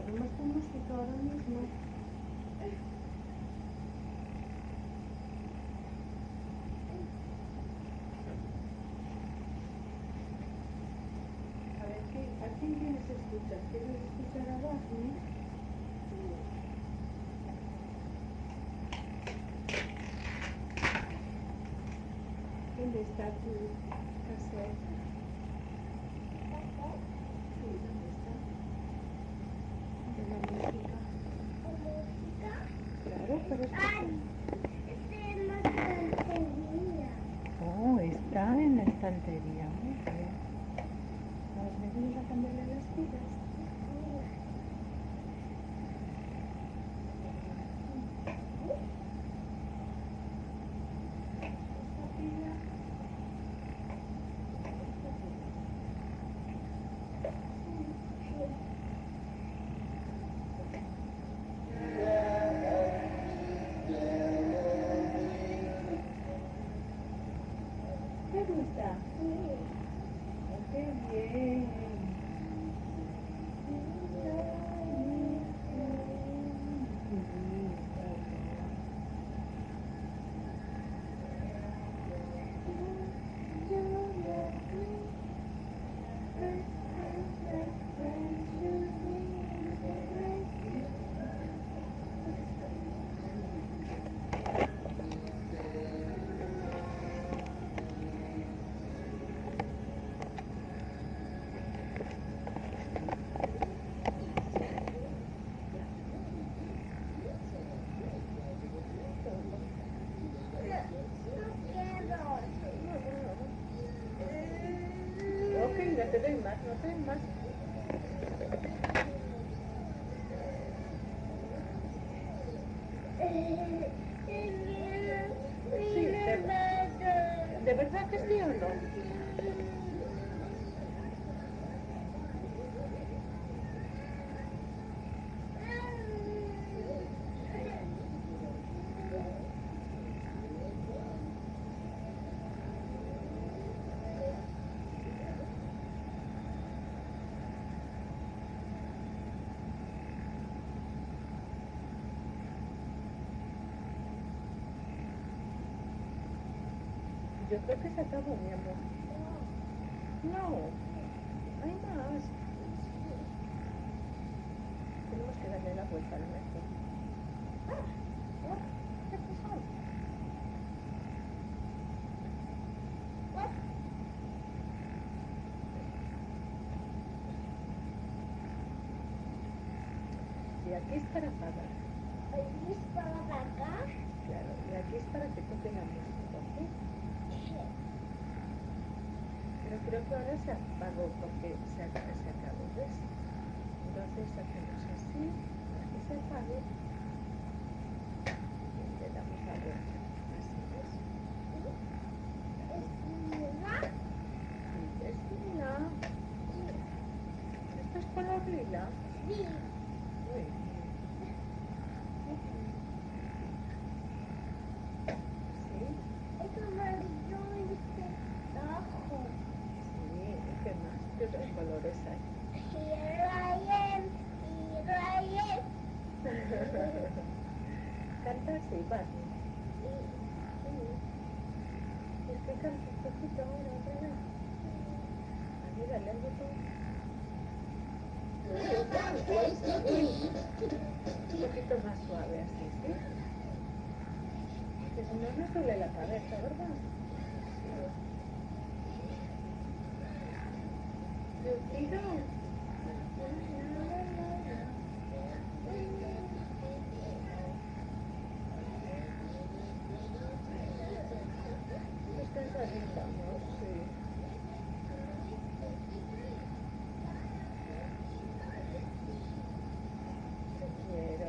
ponemos tu música ahora mismo. A ver, ¿a quién quieres escuchar? ¿Quieres escuchar a Daphne? ¿Dónde está tu caseta? Sí, ¿dónde está? De la música. Claro, pero oh, está en la estantería. Muy bien. A ver, venimos a cambiarle las pilas. Esta pila. ¿Te gusta? Oh, qué bien. Ok, no te doy más, no te doy más. Sí, ¿de verdad que sí o no? Yo creo que se acabó, mi amor. No, hay más. Tenemos que darle la vuelta al mejor. ¿Qué pasó? Y aquí es para pagar. ¿Aquí es para acá? Claro, y aquí es para que toque la música, ¿ok? Sí. Pero creo que ahora se apagó porque se acabó, ¿ves? Entonces hacemos así, para que se apague. Y le damos la vuelta. Así, ¿ves? ¿Es lila? Sí, es lila. ¿Esto es color lila? Sí. Muy bien. Sí, Es amarillo y este rojo. sí, ¿y qué más? ¿Qué otros colores hay? Here I am, here I am. Canta así, Barney. Es que canta un poquito ahora, otra vez. Ahí, dale al botón. Un poquito más suave así, ¿sí? Que si no nos duele la cabeza, ¿verdad? Yo quiero. Descansadita, amor, sí. Te quiero.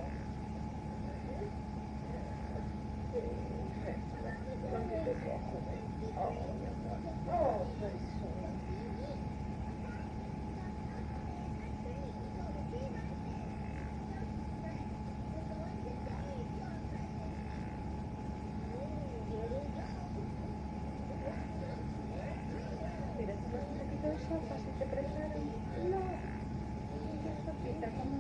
Sí, ven, ven que te cojo, ven. Oh, mi amor. Oh, beso. está como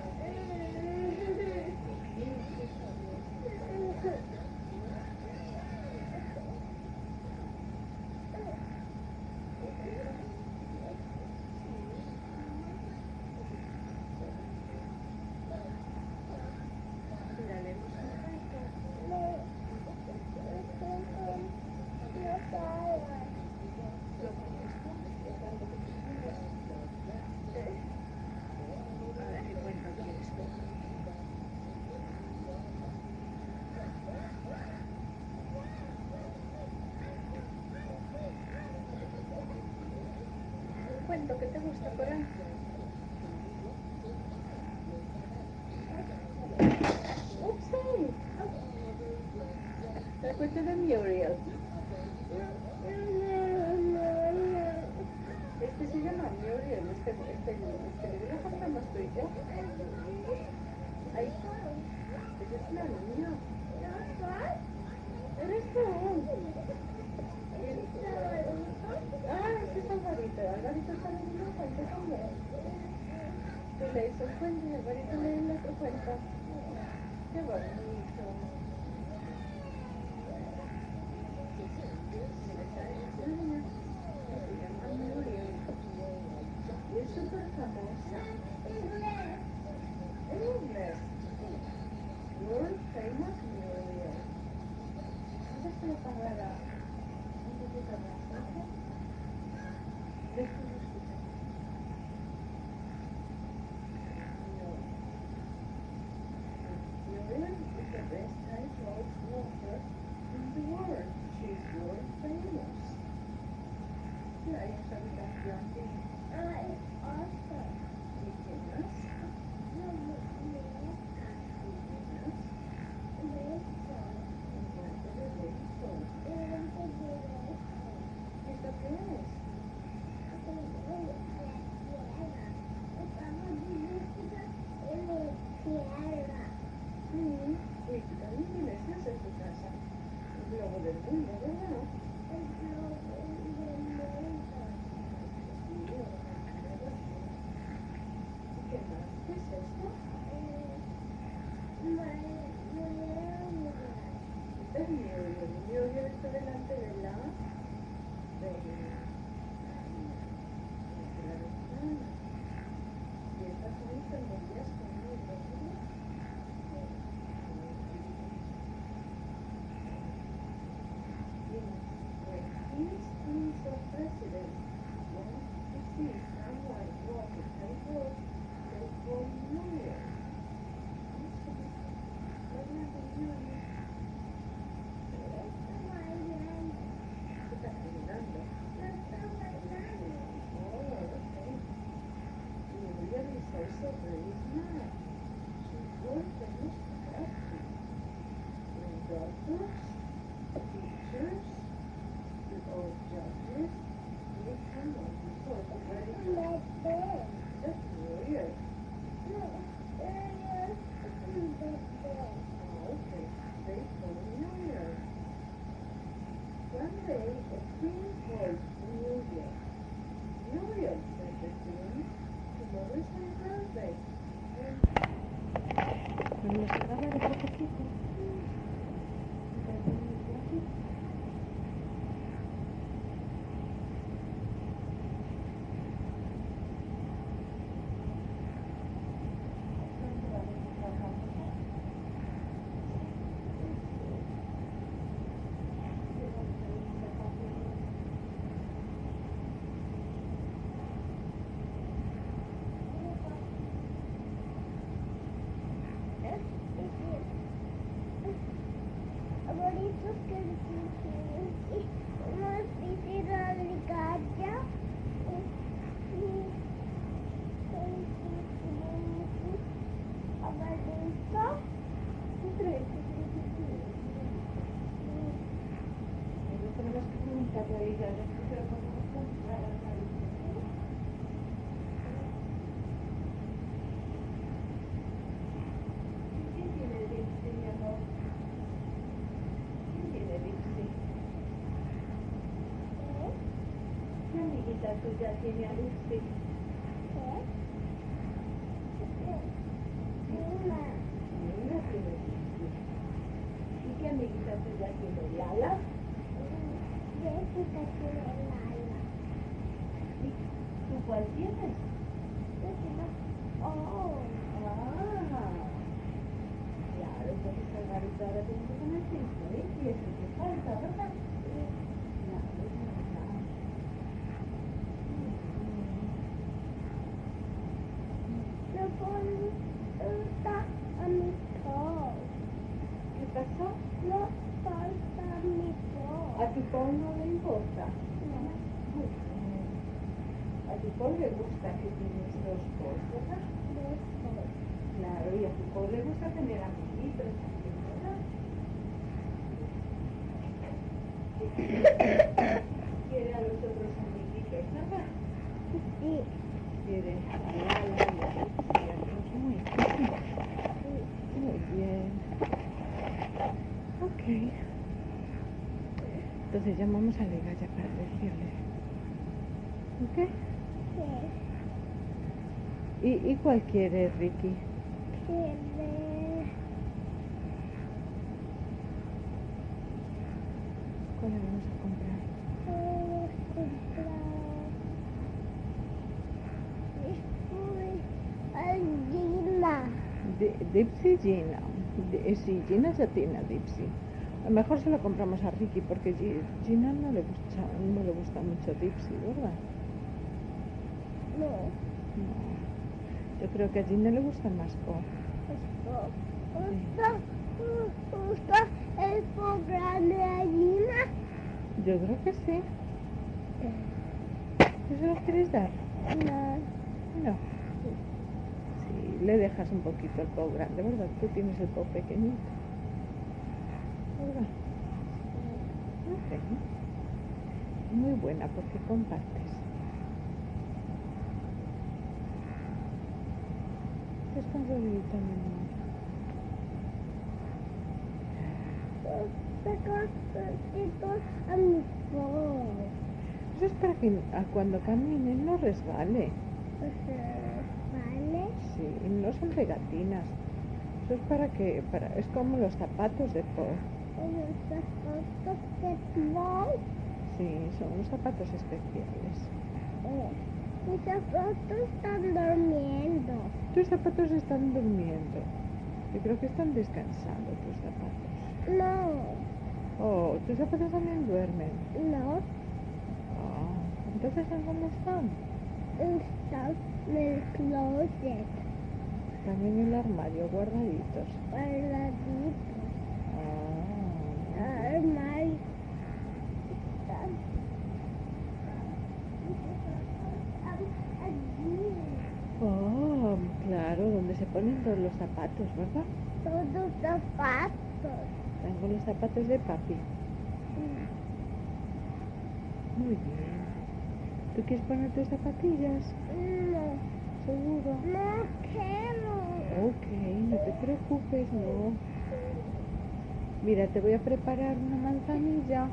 cuento que te gusta por ahí. Upsi. El cuento de Muriel. Este se llama Muriel. Este libro lo compramos tú y yo. Ahí está. Esa es la niña. Eres tú. Este es Alvarito. Alvarito está leyendo un cuento también. Tú lees un cuento y Alvarito lee el otro cuento. Qué bonito. Y es súper famosa. En inglés. World Famous Muriel. ¿Dónde se le pagará? ¿Dónde se le pagará? Muriel is the best title author in the world. She's world famous. Yeah, I said that young. Awesome. ¿Y quién más? Muriel está delante de la ventana. Y estas son semillas conmigo. When he is a president, wants to see someone walking and walk, they call Muriel. Also very smart. She's world famous for acting. And doctors, teachers, all judges, they come on before the very That's weird. Okay, they call Muriel. One day, a queen called Muriel. Muriel, said the queen, tomorrow is my birthday. Vamos a grabar un poquitito. Tuya tiene a Lucy. amiguita tuya tiene Lala. Jessica tiene Lala. ¿Tú cuál tienes? Yo tengo... Oh. Claro, entonces Alvarito ahora tiene que tener 5, ¿eh? Y es el que falta, ¿verdad? Claro, es verdad. No falta a mi pol. ¿Qué pasó? No falta a mi pol. ¿A tu Paul no le importa? No. Muy bien. A tu Paul le gusta que tienes 2 Pauls, ¿verdad? Dos pol. Claro, y a tu Paul le gusta tener amiguitos también, ¿verdad? Quiere a los otros amiguitos, ¿verdad? Sí. Quiere a Lala y a Lucy. Muy bien. Ok. Entonces llamamos a Liga ya para decirle. ¿Ok? Sí. ¿Y cuál quiere, Ricky? Quiere... ¿Cuál le vamos a comprar? comprar... Gina. Dipsy Gina. Sí, Gina ya tiene a Dipsy. A lo mejor se lo compramos a Ricky porque Gina no le gusta mucho Dipsy, ¿verdad? No. No. Yo creo que a Gina le gusta más Po. ¿Gusta el programa de Gina? Yo creo que sí. ¿Tú se lo quieres dar? No. No. Sí, le dejas un poquito el Po grande, ¿verdad? Tú tienes el Po pequeñito. ¿Verdad? Ok. Muy buena porque compartes. Descansa bien, mi amor. A mi pol. Eso es para que cuando caminen no resbale. ¿Vale? Sí, no son pegatinas. Eso es es como los zapatos de Po. Los zapatos de pol. Sí, son unos zapatos especiales. Mis zapatos están durmiendo. Tus zapatos están durmiendo. Yo creo que están descansando tus zapatos. No. Oh, tus zapatos también duermen. No. Ah, entonces ¿en dónde están? Están en el closet. Están en el armario guardaditos. Guardaditos. Ah, Armario. Están allí. oh, claro, donde se ponen todos los zapatos, ¿verdad? Todos zapatos. Tengo los zapatos de papi. Muy bien. ¿Tú quieres poner tus zapatillas? No. ¿Seguro? No quiero. Ok, no te preocupes, no. Mira, te voy a preparar una manzanilla.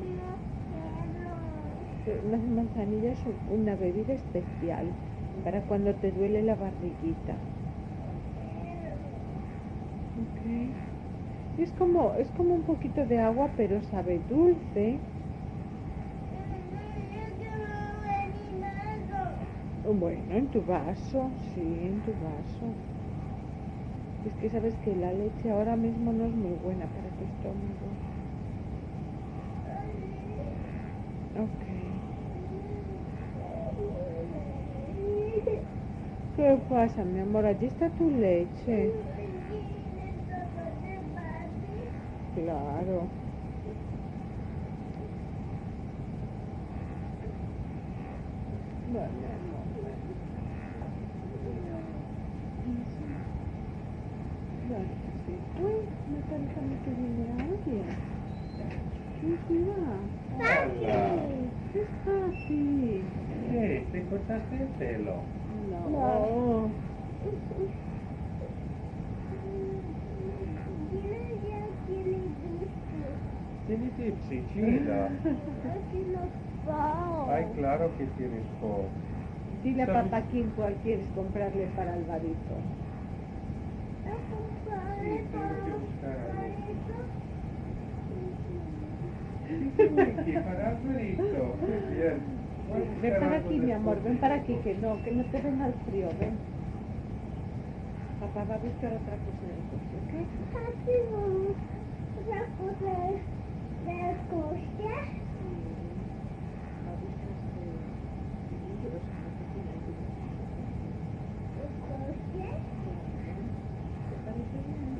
No quiero. Las manzanillas son una bebida especial para cuando te duele la barriguita. Ok. Es como un poquito de agua, pero sabe dulce. Bueno, en tu vaso, sí, en tu vaso. Es que sabes que la leche ahora mismo no es muy buena para tu estómago. Ok. ¿Qué pasa, mi amor? Allí está tu leche. Claro. Bueno, amor. Claro que sí. Uy, me parece a mí que viene alguien. ¿Quién será? Hola. Es Papi. ¿Qué? ¿Te cortaste el pelo? No. ¿Tiene Dipsy, Gina? Ay, claro que tienes Po. Dile a ¿Sabes? papá cuál quieres comprarle para Alvarito. Sí, tengo que buscar algo. Miki, para Alvarito. Muy bien. Voy a Ven buscar para algo aquí, mi de amor, ven fotito. para aquí, que no te ven al frío, ven. Papá va a buscar otra cosa del coche, ¿ok? Papi, otra cosa del coche. Va a buscar libros, ¿El coche? ¿te parece bien?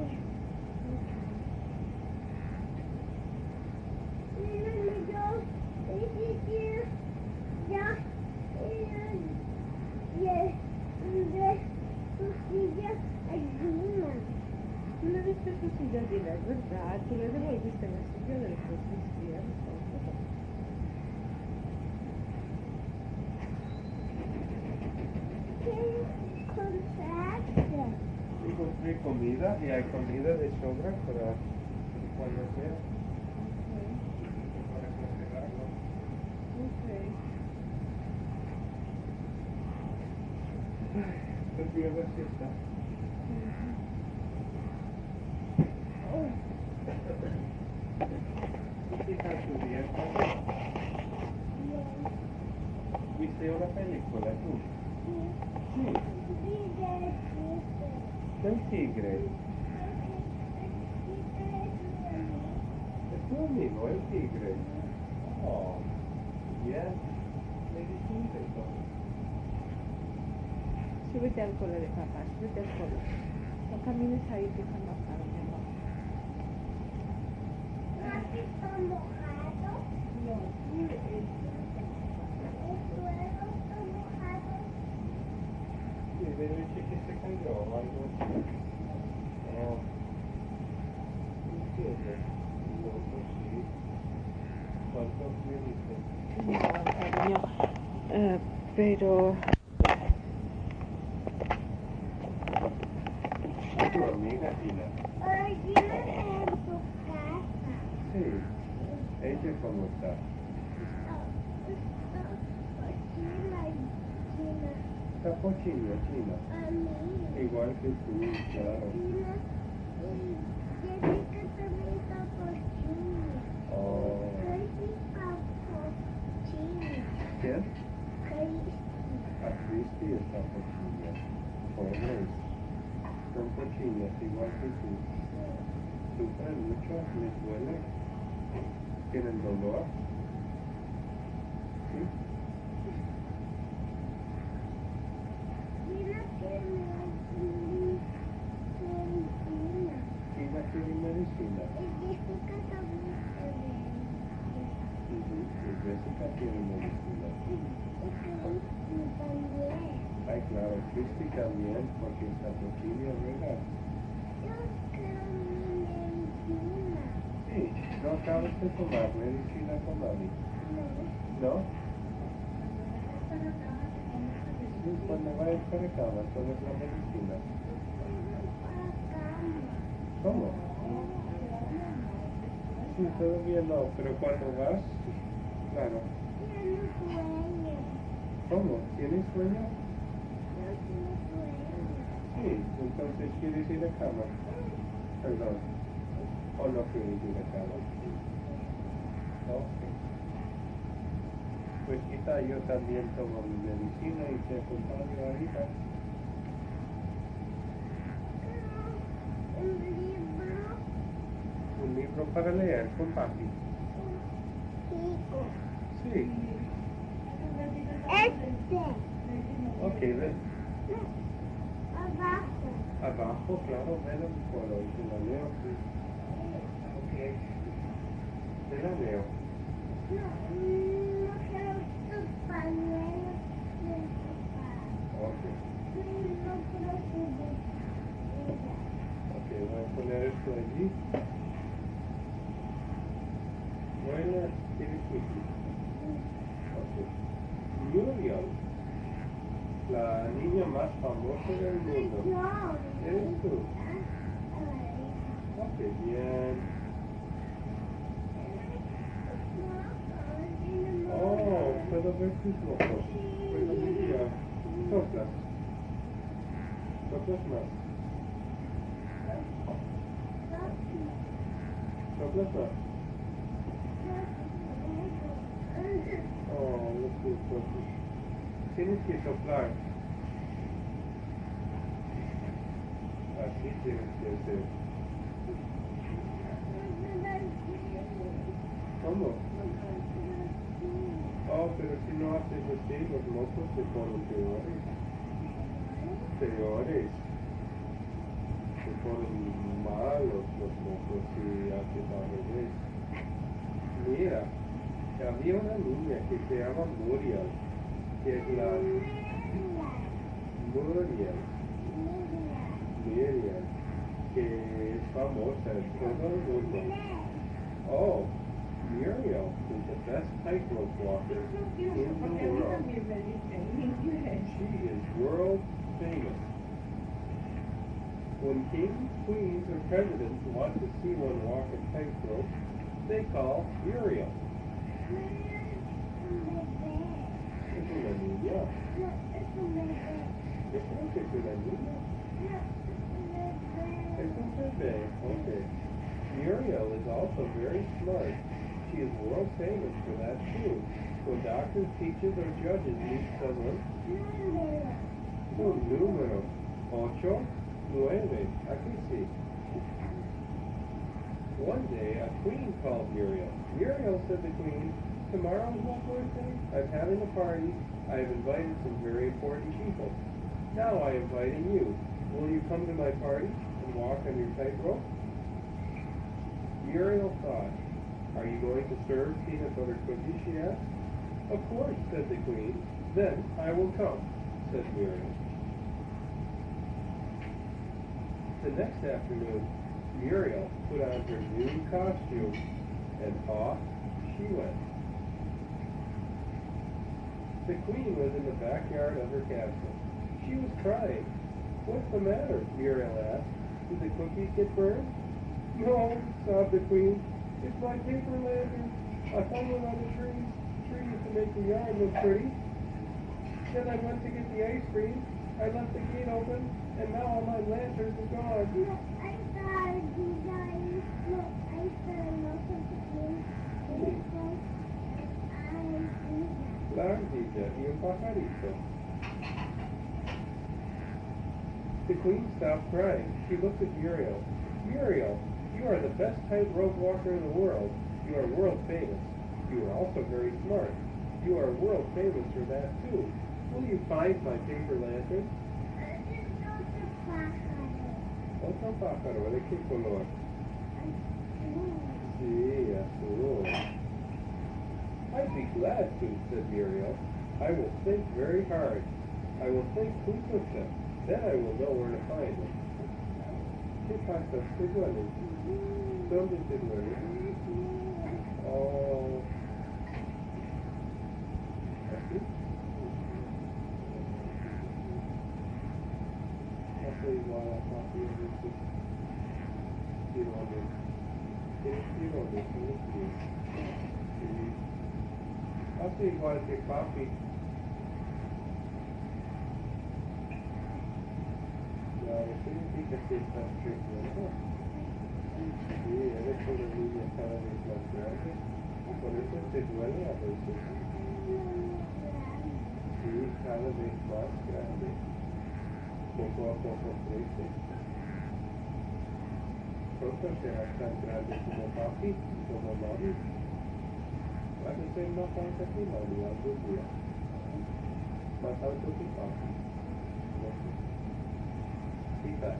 Tú le diste tu silla de la verdad, tú le devolviste la silla del coche, es cierto. Encontré comida y hay comida de sobra para cuando sea. Para congelarlo. Ok. ¿Estás bien la siesta? ¿Qué tal tu día? ¿Viste una película tú? Sí. Del tigre. Es tu amigo, el tigre. Oh, bien. Me dijiste todo. Súbete al cole de papá, súbete al cole. No camines ahí que está más tarde, mi amor. Sí, de noche que se cayó o algo así. Oh. Entiendo. No, pues sí. ¿Cuánto me dicen? No, cariño. Pero Tu amiga Tina. Sí. Ella cómo está. Está cochina, Tina. Igual que tú, claro. Oh. ¿Quién? A Cristi está cochina. Pobres. Son cochinas igual que tú. Sufren mucho, les duele. Tienen dolor. ¿Sí? Tina tiene medicina. Y Jessica tiene medicina. Ay, claro, Cristi también, porque está cochina, ¿verdad? Sí, no acabas de tomar medicina con mami. ¿No? Sí, cuando vayas para cama, tomas la medicina. ¿Cómo? Sí, todavía no, pero cuando vas, claro. ¿Cómo? ¿Tienes sueño? Sí, entonces quieres ir a cama. Perdón. ¿O no quieres ir a cama? Ok. Pues quizá yo también tomo mi medicina y te acompaño ahorita. Un libro para leer con papi. Sí. Ok, ven. Abajo, claro, ven a mi colo y te la leo. Ok. Te la leo. Ok. Ok, voy a poner esto allí. Buenas, tienes wiki. Ok. Muriel, la niña más famosa del mundo. ¿Eres tú? Ok, bien. Oh, puedo ver tus ojos. Puedo mirar. Soplas. Soplas más. Soplas más. Oh, look at Sophie. Tienes que soplar. Así tienes que hacer. ¿Cómo? Oh, pero si no haces así, los mocos se ponen peores. Peores. Se ponen malos los mocos si haces al revés. Mira, había una niña que se llama Muriel, que es la Muriel, Miriam, que es famosa en todo el mundo. Oh, Muriel is the best tightrope walker in the Porque a mí world. también me dicen en inglés. She is world famous. When kings, queens, or presidents want to see one walk a tightrope, they call Muriel. Es una niña. Yo creo que es una niña. Es un bebé. Okay. Muriel is also very smart. She is world famous for that too. When doctors, teachers, or judges meet someone, un número. 8, 9. Aquí sí. One day, a queen called Muriel. Muriel, said the queen, tomorrow is my birthday. I'm having a party. I have invited some very important people. Now I am inviting you. Will you come to my party and walk on your tightrope? Muriel thought. Are you going to serve peanut butter cookies, she asked. Of course, said the queen. Then I will come, said Muriel. The next afternoon, Muriel put on her new costume, and off she went. The queen was in the backyard of her castle. She was crying. What's the matter? Muriel asked. Did the cookies get burned? No, sobbed the queen. It's my paper lantern. I hung it on the trees to make the yard look pretty. Then I went to get the ice cream. I left the gate open, and now all my lanterns are gone. La ardilla y un pajarito. The queen stopped crying. She looked at Muriel. Muriel, you are the best tightrope walker in the world. You are world famous. You are also very smart. You are world famous for that too. Will you find my paper lantern? Otro pájaro, ¿de qué color? Sí, azul. I'd be glad to, said Muriel. I will think very hard. I will think who took them. Then I will know where to find them. ¿Qué pasa? ¿Te duele? ¿Dónde te duele? Oh. ¿Aquí? Hace igual a papi a veces. Tirones. ¿Tienes tirones? ¿Tienes pies? Sí. Hace igual que papi. Claro, significa que estás creciendo. Sí, eres una niña cada vez más grande. Por eso te duele a veces. Sí, cada vez más grande. Poco a poco crece. Pronto serás tan grande como papi, como mami. Vas a ser más alta que mami algún día. Más alto que papi. No sé. Quita,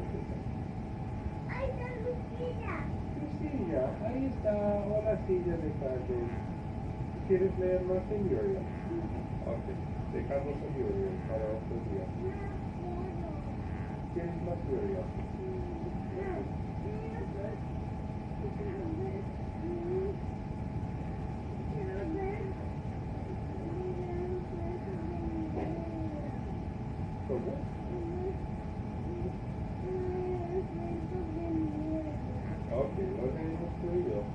Lucilla, ahí está, hola silla de tarde. ¿Quieres leer más en Muriel? Ok, dejamos a Muriel para otro día. ¿Quieres más Muriel? ¿Cómo? Ok, lo tenemos tú y yo.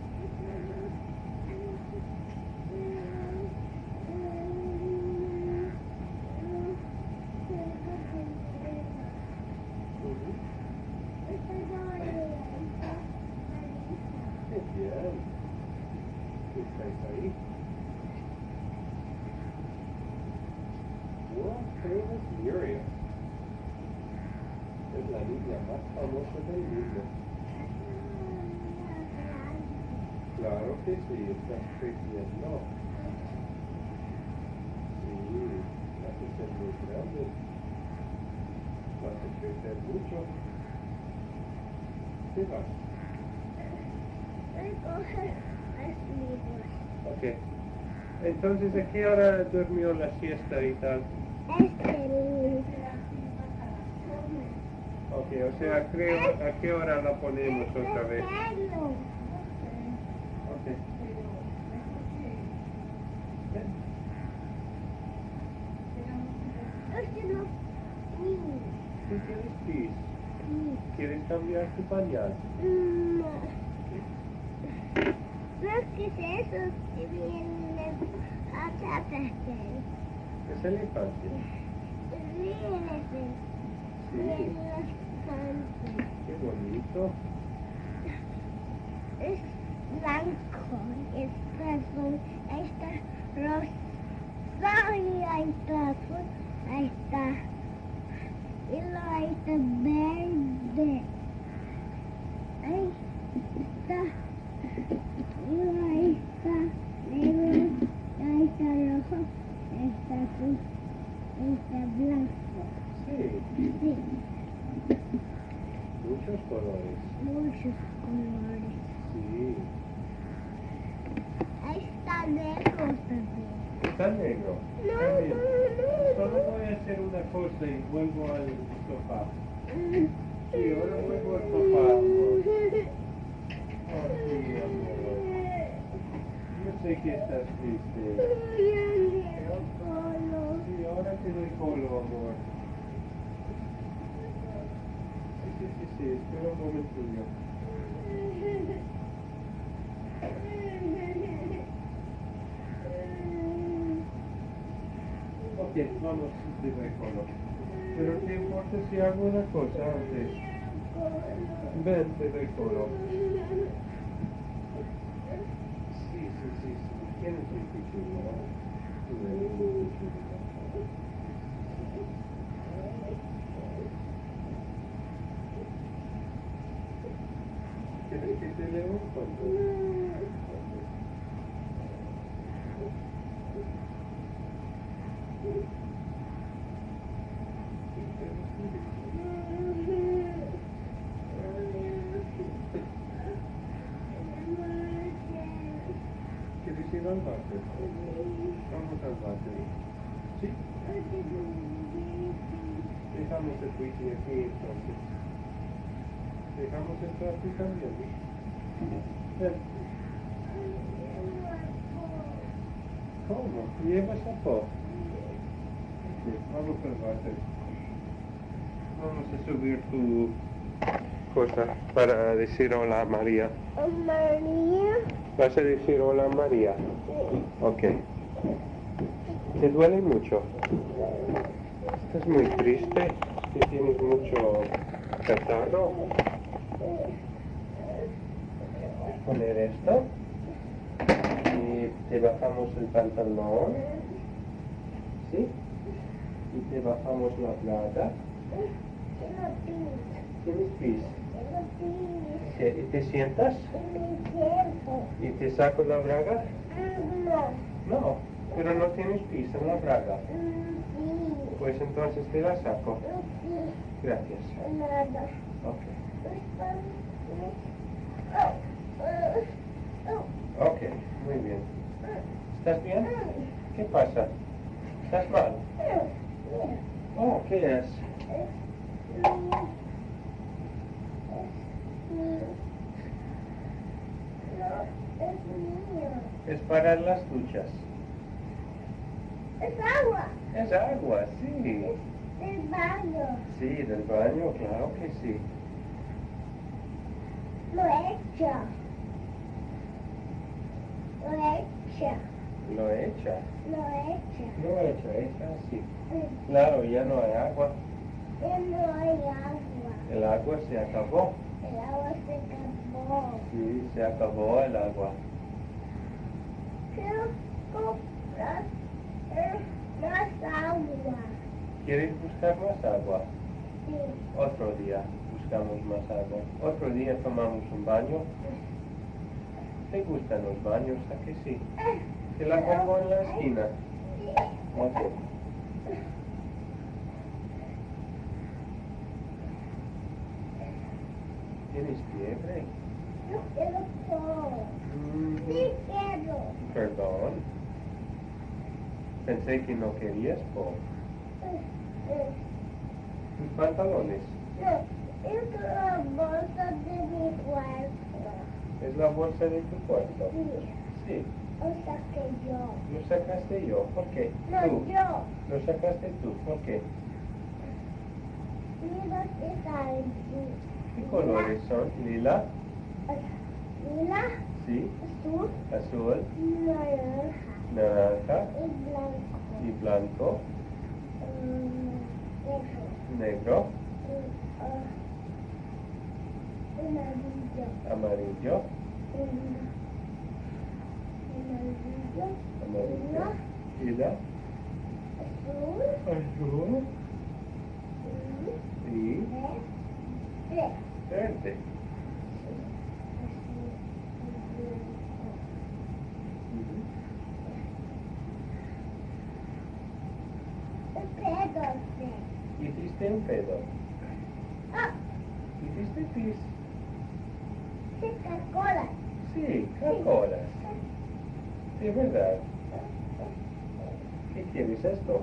Qué bien. estáis ahí. World famous Muriel. Es la niña más famosa del mundo. Claro que sí, estás creciendo. Sí, vas a ser muy grande. Vas a crecer mucho. ¿Qué vas? Recoger los libros. Ok. Entonces, ¿a qué hora durmió la siesta y tal? Ok, o sea, ¿a qué hora la ponemos otra vez? Ok. ¿Tú tienes pis? ¿Quieres cambiar tu pañal? No. ¿Qué es eso que viene atrás de él? Es elefante. Sí, qué bonito. Es blanco, es azul, está rosa y ahí está azul, ahí está, y luego ahí está verde, ahí está, y luego ahí está negro, ahí está rojo, ahí está azul, ahí está blanco. Sí, Sí, muchos colores. muchos colores. Sí. Ahí está negro también. Está negro. No, Está bien. no, Solo voy a hacer una cosa y vuelvo al sofá. no. Sí, ahora vuelvo al sofá, amor. Oh, sí, amor. Yo sé que estás triste. Sí, ahora te doy colo, amor. Sí, espera un momentillo. Ok, vamos, te doy colo. Pero ¿te importa si hago una cosa antes? Ven, te doy colo. Sí. Tienes un pichullo, ¿no? Tienes un pichullo. ¿Quieres que te lea un cuento? ¿Quieres ir al váter? Vamos al váter. ¿Sí? Dejamos el wiki aquí entonces. Dejamos el plato y cambiamos. Ven. ¿Cómo? ¿Llevas a pop? Sí, vamos al váter. Vamos a subir tu cosa para decir hola a María. María. ¿Vas a decir hola a María? Ok. ¿Te duele mucho? ¿Estás muy triste? ¿Que tienes mucho catarro? Poner esto. Y te bajamos el pantalón. ¿Sí? Y te bajamos la placa. ¿Tienes pis? ¿Y te sientas? ¿Y te saco la braga? No, pero no tienes pis en la braga. Pues entonces te la saco. Gracias. Ok. Ok, muy bien. ¿Estás bien? ¿Qué pasa? ¿Estás mal? Oh, ¿qué es? Es para las duchas. Es agua. Es agua, sí. Del baño. Sí, del baño, claro que sí. Lo he hecho. Lo echa. Echa así. Ya Claro, ya no hay agua. no hay agua. El agua se acabó. El agua se acabó. Sí, se acabó el agua. quiero comprar más agua. ¿Quieres buscar más agua? Sí. Otro día buscamos más agua. Otro día tomamos un baño. ¿Te gustan los baños? ¿A que sí? Te la pongo en la esquina. Ok. ¿Tienes fiebre? No quiero todo. Mm, Sí quiero. Perdón. Pensé que no querías po. Tus pantalones. No, es la bolsa de mi cuarto. ¿Es la bolsa de tu cuarto? Sí, Sí. o sea que yo. ¿Lo sacaste yo? ¿Por qué? No, Tú. yo. ¿Lo sacaste tú? ¿Por qué? Mira que está aquí. ¿Qué colores son? ¿Lila? Lila, Sí. azul, Azul. naranja Naranja. y blanco. Y blanco. Negro. Negro. Y amarillo. Amarillo. Amarillo. Amarillo. Lila. Azul. Azul. Y Verde. verde. Hiciste un pedo. Hiciste pis. Coca-Cola. Sí, cacolas. De verdad. ¿Qué quieres esto?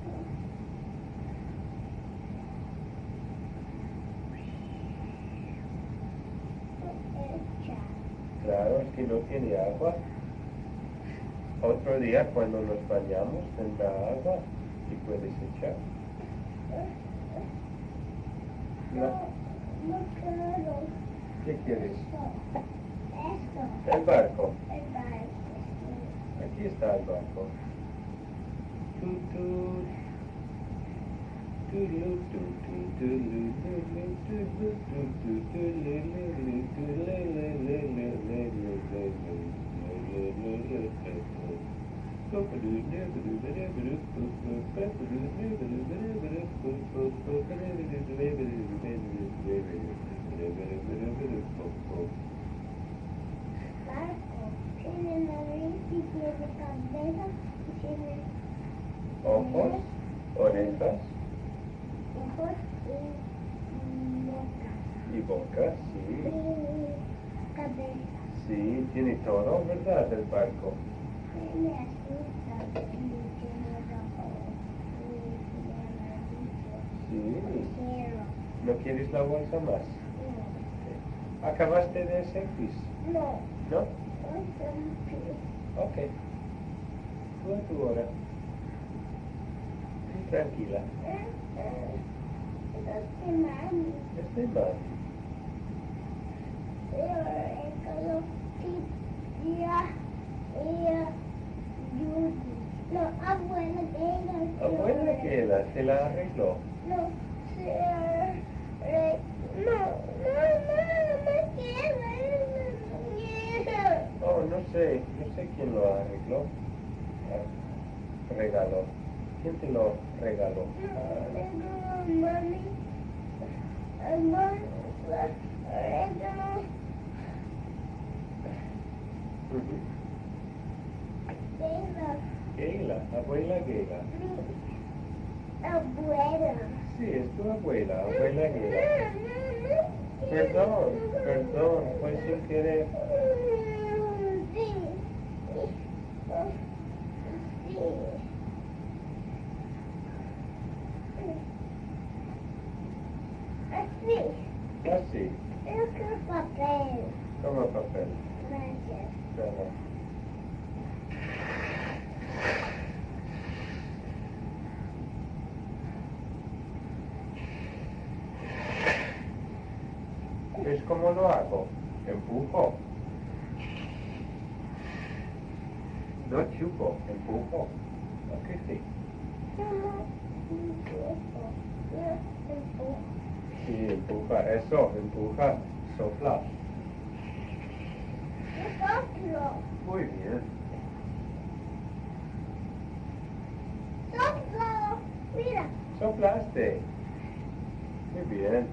Claro, es que no tiene agua. Otro día cuando nos bañamos tendrá agua y puedes echar. No. No quiero. ¿Qué quieres? Esto. El barco. El barco. Aquí está el barco. Tut, tut. Tulu, tut, tut, tulu, lulu, tulu, tut, tut, tulu, lulu, tulu, lulu, lulu, lulu, Barco. Tiene nariz y tiene cabeza y tiene ojos, orejas ojos y boca. y boca, sí. Y cabeza. Sí, tiene todo, ¿verdad? El barco. Tiene azúcar y tiene rojo y tiene amarillo. Sí. Quiero. ¿No quieres la bolsa más? No. ¿Acabaste de hacer pis? No. ¿No? No son Ok. Tú a tu hora. Sí, tranquila. Los demás. Esté mal. No, abuela que Abuela queda, te la arregló. No, no quiero. Oh, no sé quién lo arregló. Ah, regaló. ¿Quién te lo regaló? Mami, Ujú. Keila, abuela Keila. abuela. Sí, es tu abuela, abuela Keila. Perdón, fue sin querer. Sí. Sí. Así. Así, Yo quiero papel. toma papel. Gracias. Toma. ¿Ves cómo lo hago? Empujo. No chupo, empujo. ¿A que sí? Sí, empuja, eso, empuja, sopla. Muy bien. soplaste. Muy bien.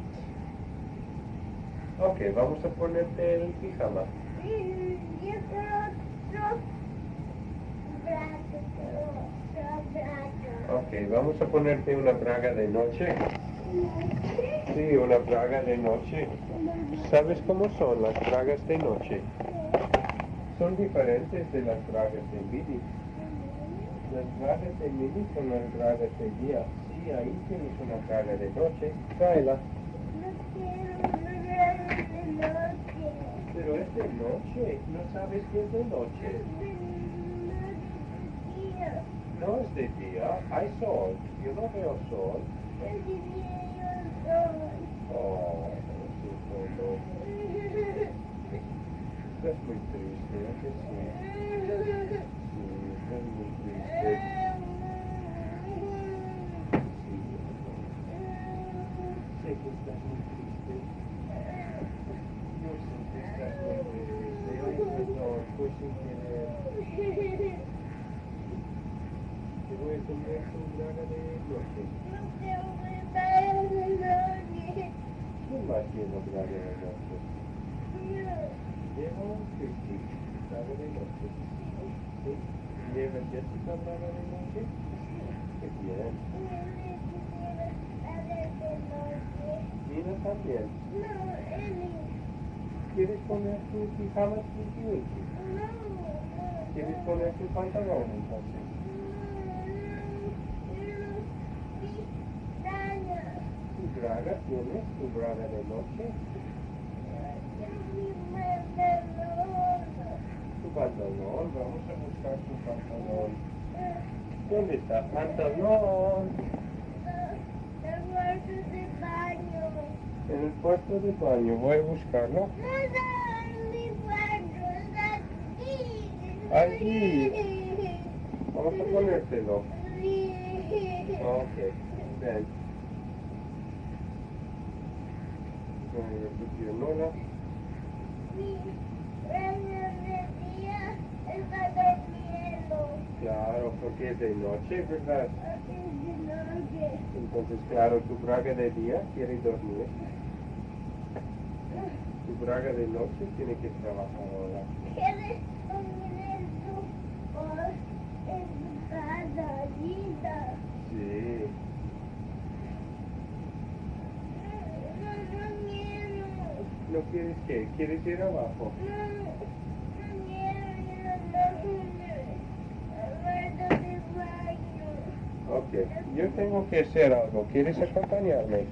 Ok, vamos a ponerte el pijama. Yo quiero otro brazo, otro brazo. Ok, vamos a ponerte una braga de noche. Sí, una braga de noche. ¿Sabes cómo son las bragas de noche? Son diferentes de las bragas de midi. Las bragas de midi son las bragas de día. Sí, ahí tienes una braga de noche. Tráela. No quiero una brazo de noche. Pero es de noche. ¿No sabes qué es de noche? No es de día. Hay sol. Yo no veo sol. Oh, estás muy triste, ¿no que sí? Sí, estás muy triste. Sí, sé que estás muy triste. Yo sé que estás muy triste. Ay, perdón, fue sin querer. Te voy a poner tu braga de noche. ¿Quién más tiene braga de noche? Lleva Cristi, braga de noche. ¿Sí? ¿Lleva Jessica braga de noche? Qué bien. Nina también. ¿Quieres poner tu pijama Twinkie Winkie? ¿Quieres poner tu pantalón entonces? ¿Tu braga tienes? ¿Tu braga de noche? Tu pantalón, vamos a buscar tu pantalón. ¿Dónde está? Pantalón. En el cuarto de baño, voy a buscarlo. Allí. Vamos a ponértelo. Ok, ven. Con tu piernola. Claro, porque es de noche, ¿verdad? Entonces, claro, tu braga de día quiere dormir. Tu braga de noche tiene que trabajar ahora. ¿Quieres dormir en tu casa, linda? Sí. No quiero. ¿No quieres qué? ¿Quieres ir abajo? No quiero ir al cuarto de baño. Ok, yo tengo que hacer algo. ¿Quieres acompañarme?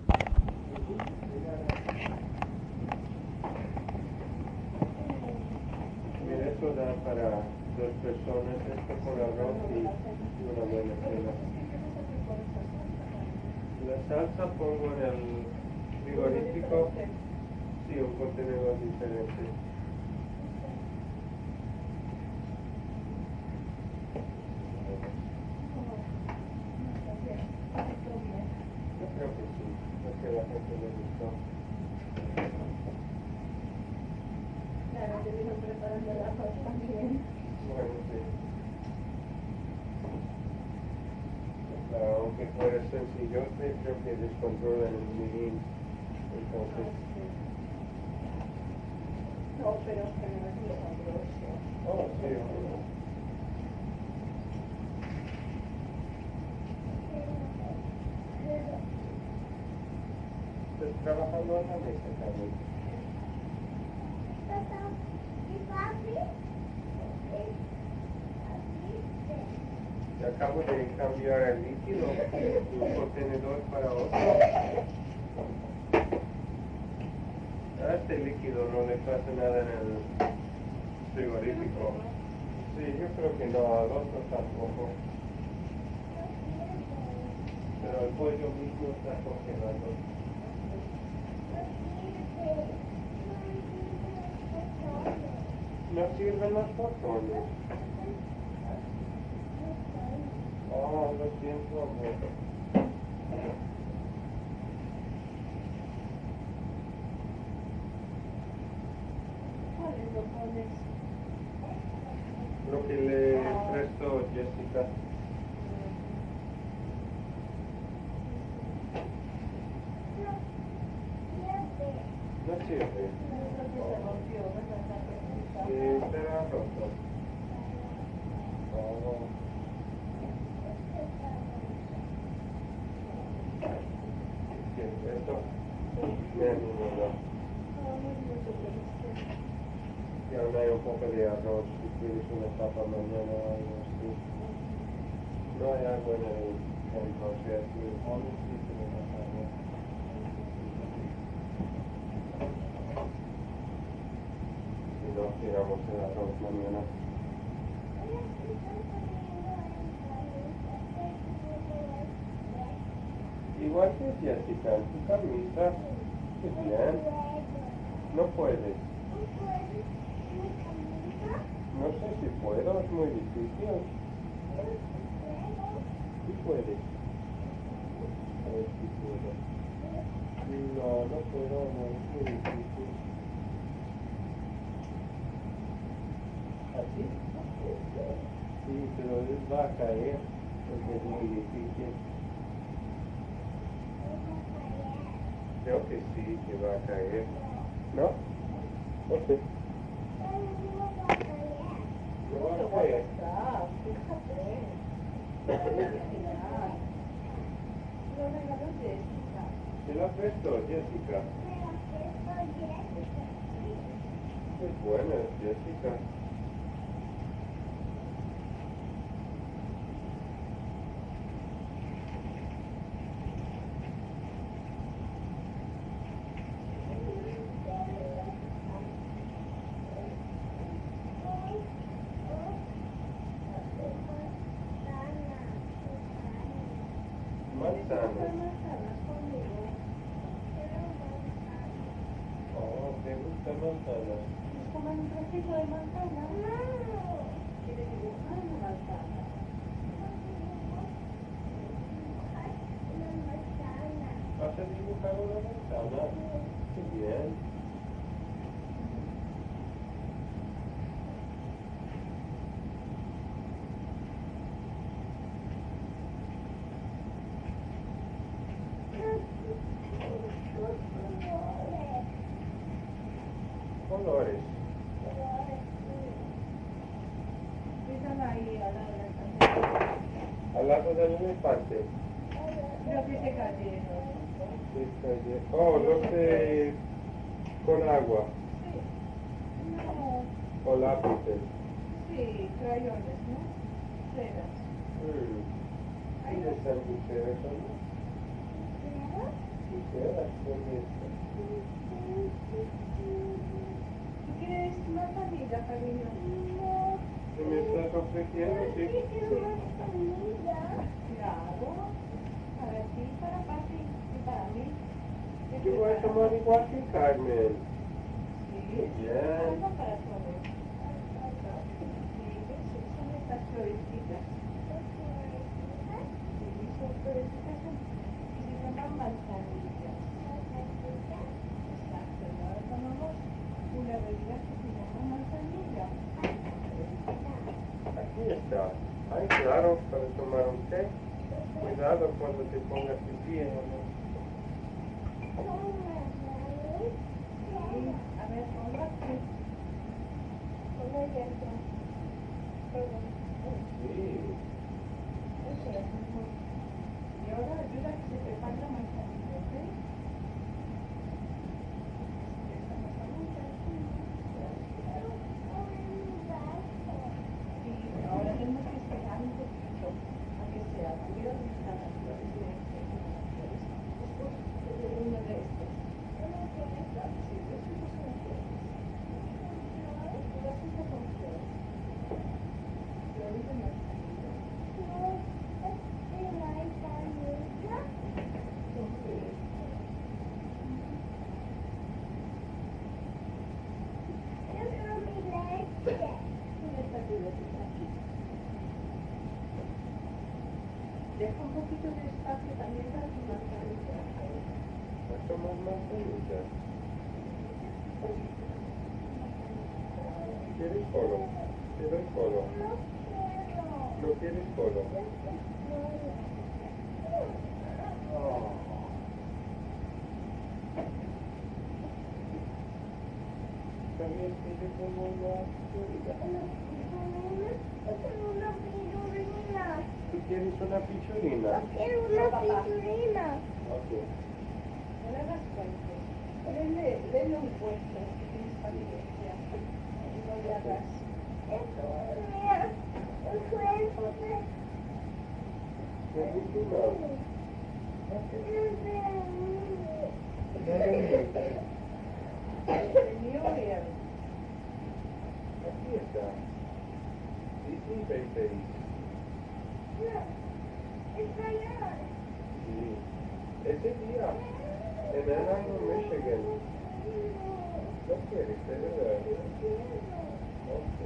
Mira, eso da para 2 personas, esto con arroz y una buena cena. La salsa pongo en el frigorífico, sí, un contenedor diferente. Yo creo que sí, porque a la gente le gustó. Claro, te vino preparando la pasta también. Bueno, sí. Claro, aunque fuera sencillo, creo que descontrolan el mirin. Entonces, No, pero es que no es muy sabroso. oh, sí, bueno. Estás trabajando en la mesa, Carmen. Acabo de cambiar el líquido de un contenedor para otro. A este líquido no le pasa nada en el frigorífico. Sí, yo creo que no, al otro tampoco. Pero el pollo mismo está congelando. No sirven los portones. Oh, lo siento, amor. ¿Cuáles lo pones? Lo que le prestó Jessica. sirve. Sí, será roto. Oh. ¿Qué es esto? Mira, niño, y ahora hay un poco de arroz, si quieres una papa mañana o algo así. No hay agua en el entonces, si lo pones, sí se le da agua. Si no, tiramos el arroz mañana. Igual que Jessica, en tu camisa, qué bien. No puedes. No sé si puedo, es muy difícil. Sí puedes. A ver si puedo. No, no puedo, no, es muy difícil. ¿Así? Sí, pero va a caer, porque es muy difícil. Creo que sí, que va a caer. ¿No? Ok. No va a caer. ¿Te la prestó, Jessica? Es buena, Jessica. Manzanas. Oh, ¿te gusta manzanas? ¿Vas a dibujar una manzana? Qué bien. Colores. Al lado del elefante. Oh, los de con agua. O lápices. Sí, crayones, ¿no? Ceras. ¿Y de sanguiceras son? Tijeras son estas. ¿Tú quieres manzanilla, cariño? ¿Y me estás ofreciendo? Sí. Claro. Para ti, para Pati y para mí. Yo voy a tomar igual que Carmen. Sí, Bien. algo para todos. Sí, son estas florecitas. Sí, son florecitas y se llaman manzanillas. Exacto, y ahora tomamos una bebida que se llama manzanilla. Aquí está. Ay, claro, para tomar un té. Cuidado cuando te pongas pipí en el... Sí, a ver, ponlo aquí. Sí. Eso es mejor. Y ahora ayuda a que se prepare la manzanilla, ¿ok? Empezamos a montar. Y ahora tenemos que esperar un poquito a que se abrieran las flores de uno de estos. Sí, estos no son flores. Todas estas son flores. Flores de manzanilla. Son flores. Esta florcita aquí. Deja un poquito de espacio también para tu manzanilla. ¿Vas a tomar manzanilla? ¿Quieres polo? Te doy polo. ¿No quieres polo? Oh. quieres que te ponga una pichurina? Yo tengo una pichurina. ¿Tú quieres una pichurina? Yo quiero una pichurina. Ok. No le hagas cuento. Denle un puesto que tienes paciencia. No le hagas. Esto es mía. El cuerpo de... ¿Qué pichurina? Ok. Muriel. Aquí está. Sí, baby. Español. Sí. Ese día, en Ann Arbor, Michigan. ¿No quieres, de verdad? Ok.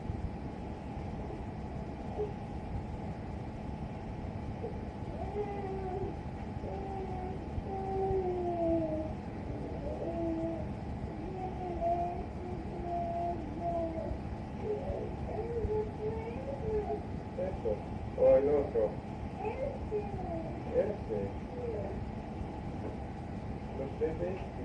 Eso. O el otro. Ese. Los bebés, sí.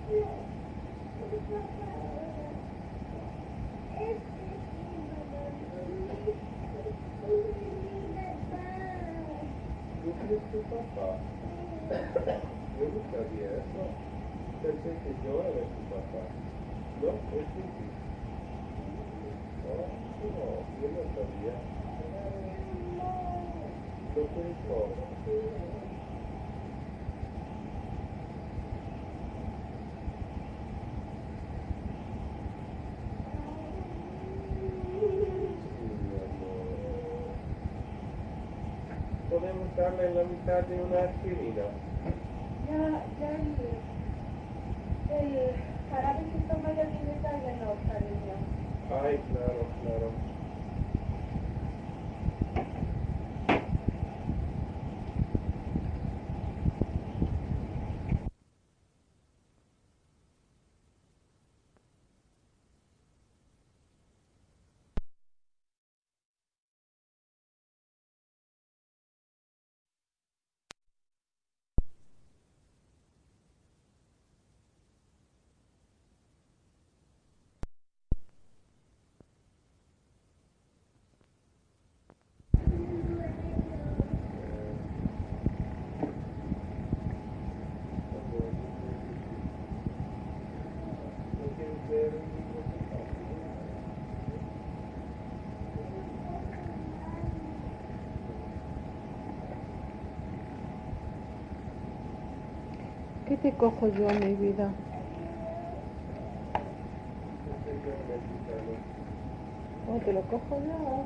¿Tú eres tu papá? Yo no sabía eso. Pensé que yo era tu papá. No, es Susi. Oh, no, yo no sabía. ¿Lo que hizo? Podemos darle la mitad de una aspirina. Ya el jarabe que toma ya tiene ya no, cariño. Ay, claro, claro. ¿No quieres ver un libro? ¿Qué te cojo yo, mi vida? Oh, te lo cojo yo.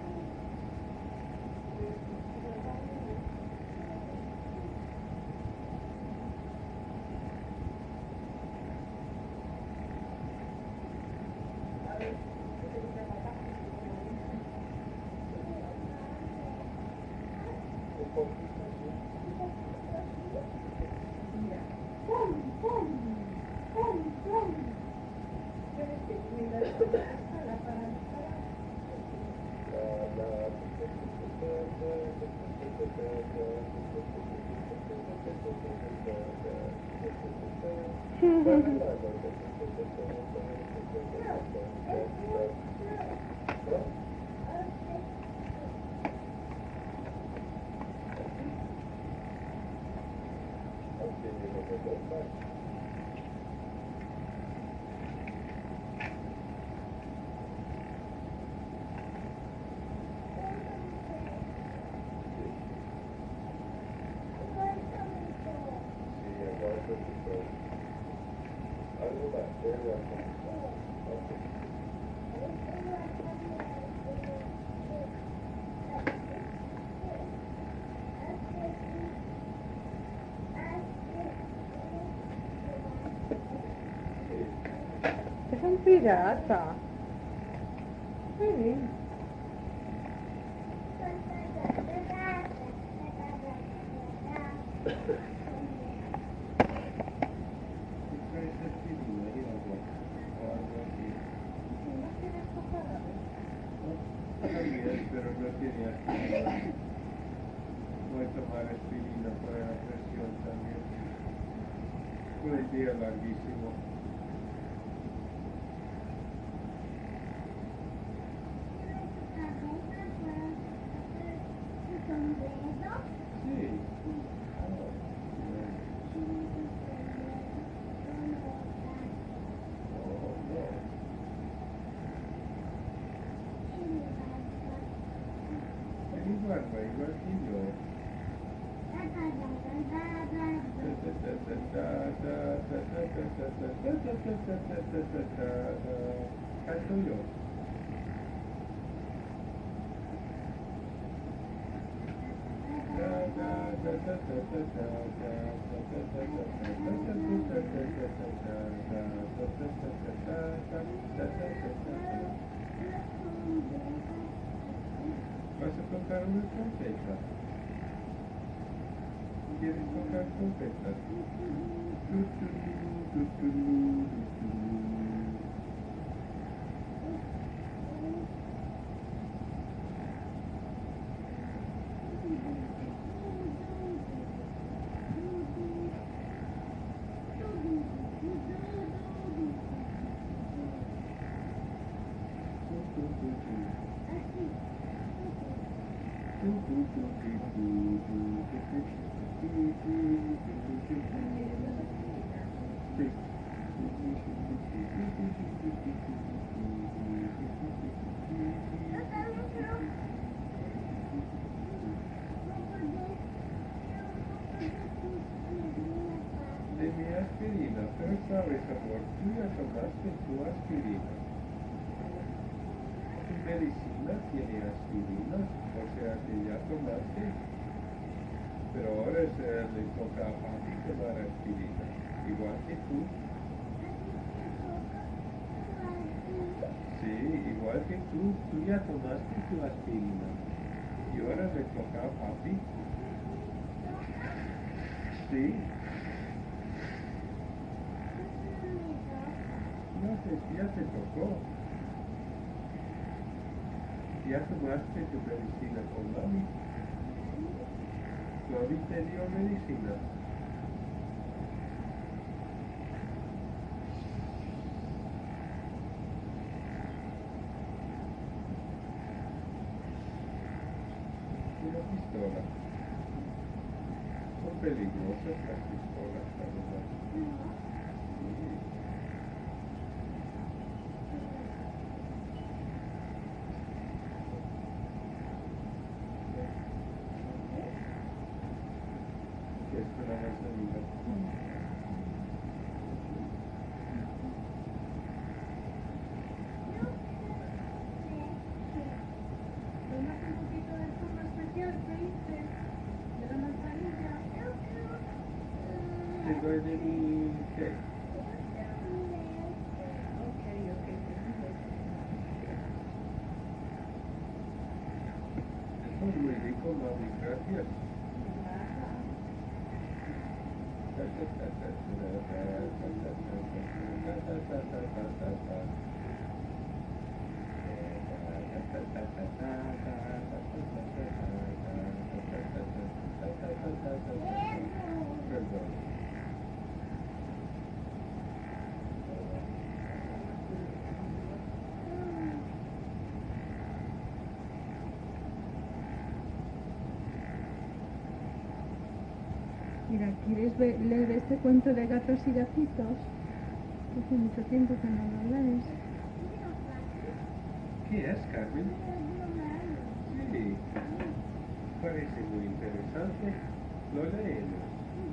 Un poquito, sí. Es un pirata. Sí. Pero no tiene aspirina. Voy a tomar aspirina para la presión también. Fue un día larguísimo. Rafa, igual que yo. Canto yo. Vas a tocar una trompeta. ¿Quieres tocar trompeta? De mi aspirina, pero sabes, amor, tú ya tomaste tu aspirina. Tu medicina tiene aspirina, o sea que ya tomaste. Pero ahora le toca a papi tomar aspirina, igual que tú. Sí, igual que tú ya tomaste tu aspirina. Y ahora le toca a papi. Sí. No sé si ya te tocó. Ya tomaste tu medicina con mami. Mami te dio medicina. Una pistola. Son peligrosas las pistolas, la verdad. Sí. ¿Qué es una manzanilla? Tomas un poquito del zumo especial que hice de la manzanilla. Te doy de mi té. Ok. Eso es muy rico, mami, gracias. Perdón. Mira, ¿quieres leer este cuento de gatos y gatitos? Hace mucho tiempo que no lo lees. ¿Qué es, Carmen? Sí, parece muy interesante. Lo leemos.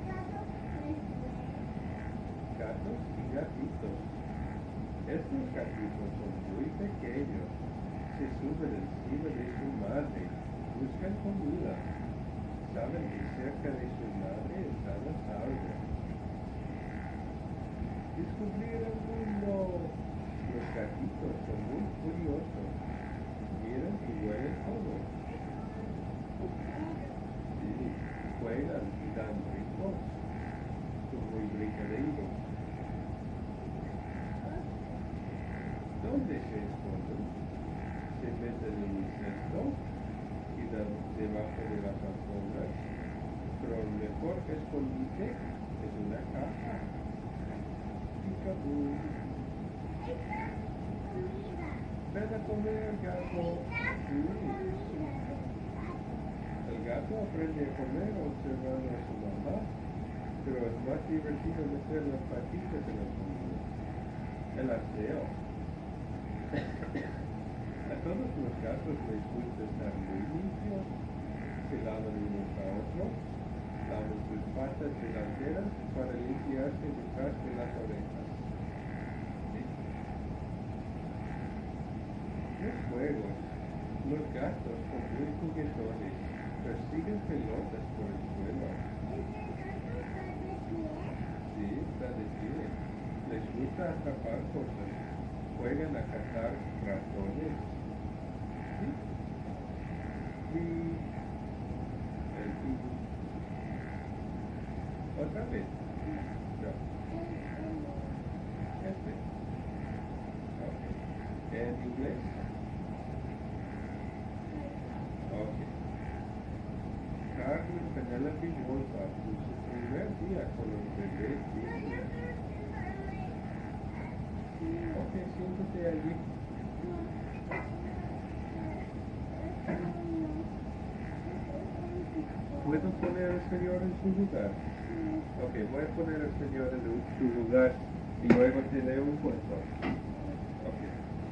Gatos y gatitos. Estos gatitos son muy pequeños. Se suben encima de su madre. Buscan comida. Saben que cerca de su madre está la salva. Descubrir el mundo. Los gatitos son muy curiosos. Miran y huelen todo. Sí, juegan y dan gritos. Son muy brincadeiros. ¿Dónde se esconden? Se meten en un cesto y dan debajo de las alfombras. Pero el mejor escondite es una caja. Picaboo. Ven a comer, gato. Sí. El gato aprende a comer observando a su mamá, pero es más divertido meter las patitas en la comida. El aseo. A todos los gatos les gusta estar muy limpios. se lavan unos a otros, lavan sus patas delanteras para limpiarse detrás de las orejas. ¿Sí? Los juegos. Los gatos son muy juguetones. Persiguen pelotas por el suelo. Sí, está de pie. Les gusta atrapar cosas. Juegan a cazar ratones. ¿Sí? Y el tubo. Otra vez. No. Este. Ok. ¿En inglés? Ok. Carmen Penelope Wolfart en su primer día con los bebés Disney. Ok, siéntate allí. ¿Puedo poner al señor en su lugar? Ok, voy a poner al señor en su lugar y luego te leo un cuento. Ok.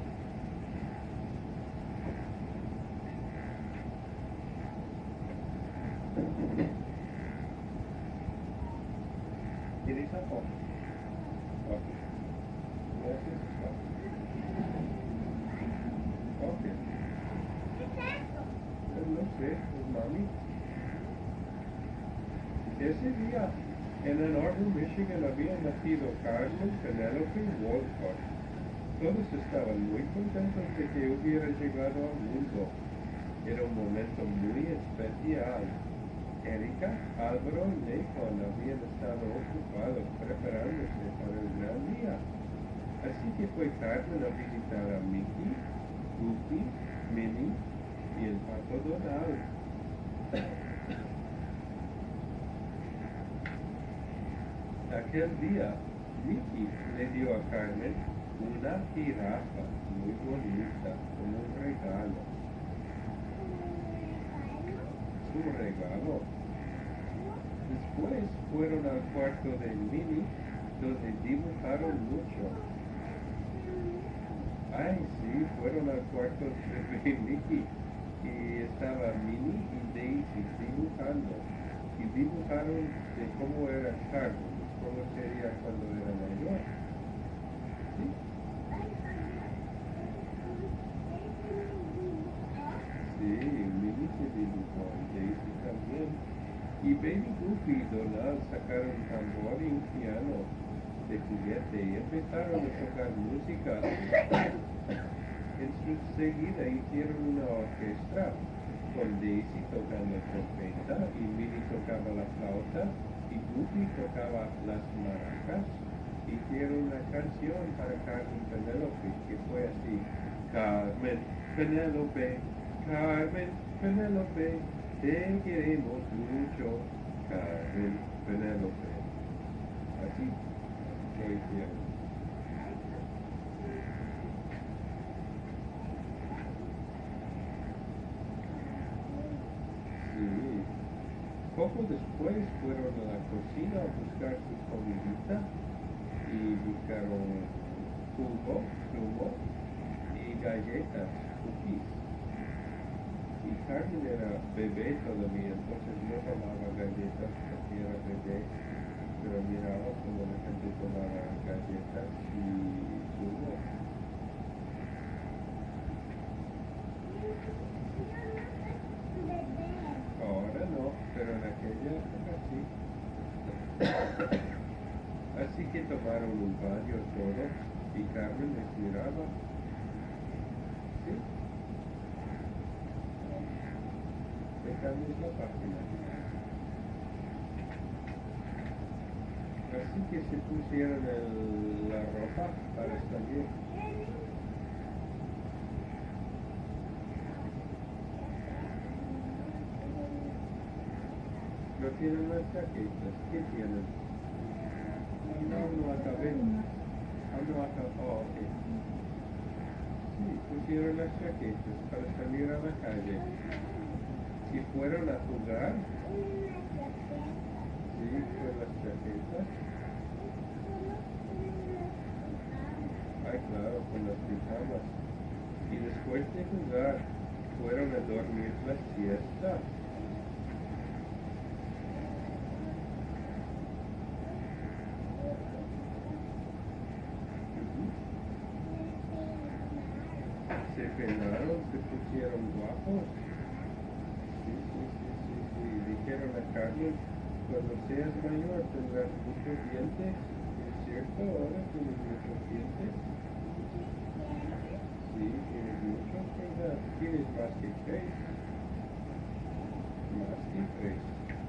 ¿Quieres a foto? Ok. Gracias. Ok. No sé, es mami. Ese día, en el Northern Michigan había nacido Carmen Penelope Wolfart. Todos estaban muy contentos de que hubiera llegado al mundo. Era un momento muy especial. Erika, Álvaro y Nathan habían estado ocupados preparándose para el gran día. Así que fue Carmen a visitar a Mickey, Goofy, Minnie y el pato Donald. Aquel día, Mickey le dio a Carmen una jirafa muy bonita como un regalo. Su regalo. Después fueron al cuarto de Minnie, donde dibujaron mucho. Ay, sí, fueron al cuarto de Mickey y estaba Minnie y Daisy dibujando. Y dibujaron de cómo era Carmen, cómo sería cuando era mayor. ¿Sí? Sí, Minnie se dibujó, y Daisy también. Y Baby Goofy y Donald sacaron un tambor y un piano de juguete y empezaron a tocar música. Enseguida hicieron una orquesta con Daisy tocando trompeta y Minnie tocaba la flauta y Goofy tocaba las maracas. Hicieron una canción para Carmen Penelope que fue así: Carmen Penelope, Carmen Penelope, te queremos mucho, Carmen Penelope. Así lo hicieron. Sí. Poco después fueron a la cocina a buscar su comidita y buscaron zumo y galletas, cookies. Y Carmen era bebé todavía, entonces no tomaba galletas porque era bebé, pero miraba como la gente tomaba galletas y zumo. Ahora no, pero en aquella época sí. Así que tomaron un baño todos y Carmen les miraba. ¿Sí? Le cambias la página. Así que se pusieron la ropa para salir. No tienen las chaquetas. ¿Qué tienen? No acabé. No acabé. Oh, ok. Sí, pusieron las chaquetas para salir a la calle. Y fueron a jugar. Sí, con las chaquetas. Ay, claro, con las pijamas. Y después de jugar, fueron a dormir la siesta. peinaron, se pusieron guapos. Sí. Dijeron a Carmen, cuando seas mayor tendrás muchos dientes. ¿Es cierto? Ahora tienes muchos dientes. Sí, tienes muchos, ¿verdad? Tienes más que 3. Más que 3.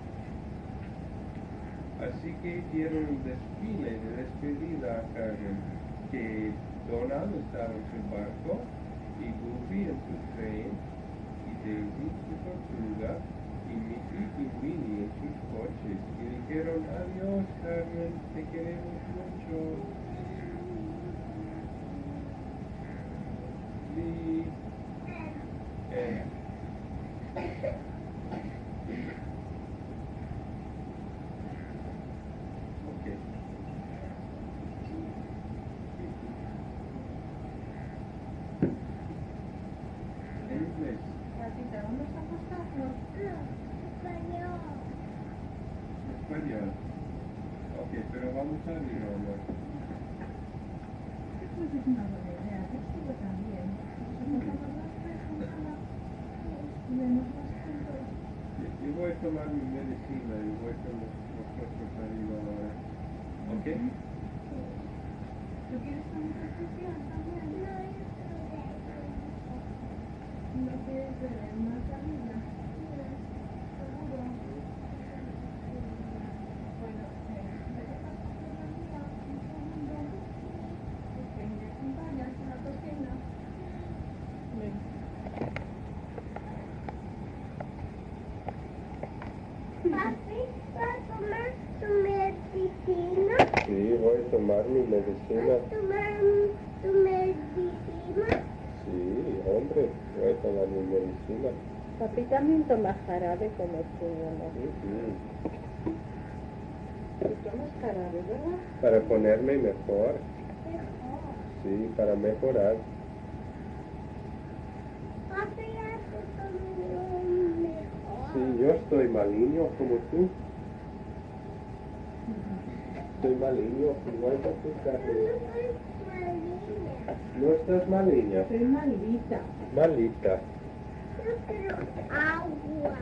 Así que dieron un desfile de despedida a Carmen, que Donald estaba en su barco, y Goofy en su tren, y Daisy en su tortuga, y Mickey y Winnie en sus coches, y dijeron, adiós Carmen, te queremos mucho. The end. Okay. En inglés. Gatita, ¿vamos a acostarnos? Español. Ok, pero vamos a abrir, amor. Pues es una buena idea, yo también. Nos pasamos las 3 juntas y vemos más juntos. Yo voy a tomar mi medicina y voy con nosotros arriba ahora. ¿Ok? ¿Tú quieres tomar nutrición también? ¿No quieres beber más arriba? Seguro. Bueno, vete a pasar por la mía un segundo. Que me acompañas a la cocina. Ven. Papi, ¿vas a tomar tu medicina? Sí, voy a tomar mi medicina. ¿Vas a tomar tu medicina? Sí, hombre, voy a tomar mi medicina. Papi también toma jarabe como tú, amor. Tú tomas jarabe, ¿verdad? Para ponerme mejor. Mejor. Sí, para mejorar. Papi, ya te tomó mejor. Sí, yo estoy maligno como tú. Estoy maligno, igual que tú, Yo Carmen. no soy maligna. No estás maligna. Soy maldita. Malita. Yo quiero agua.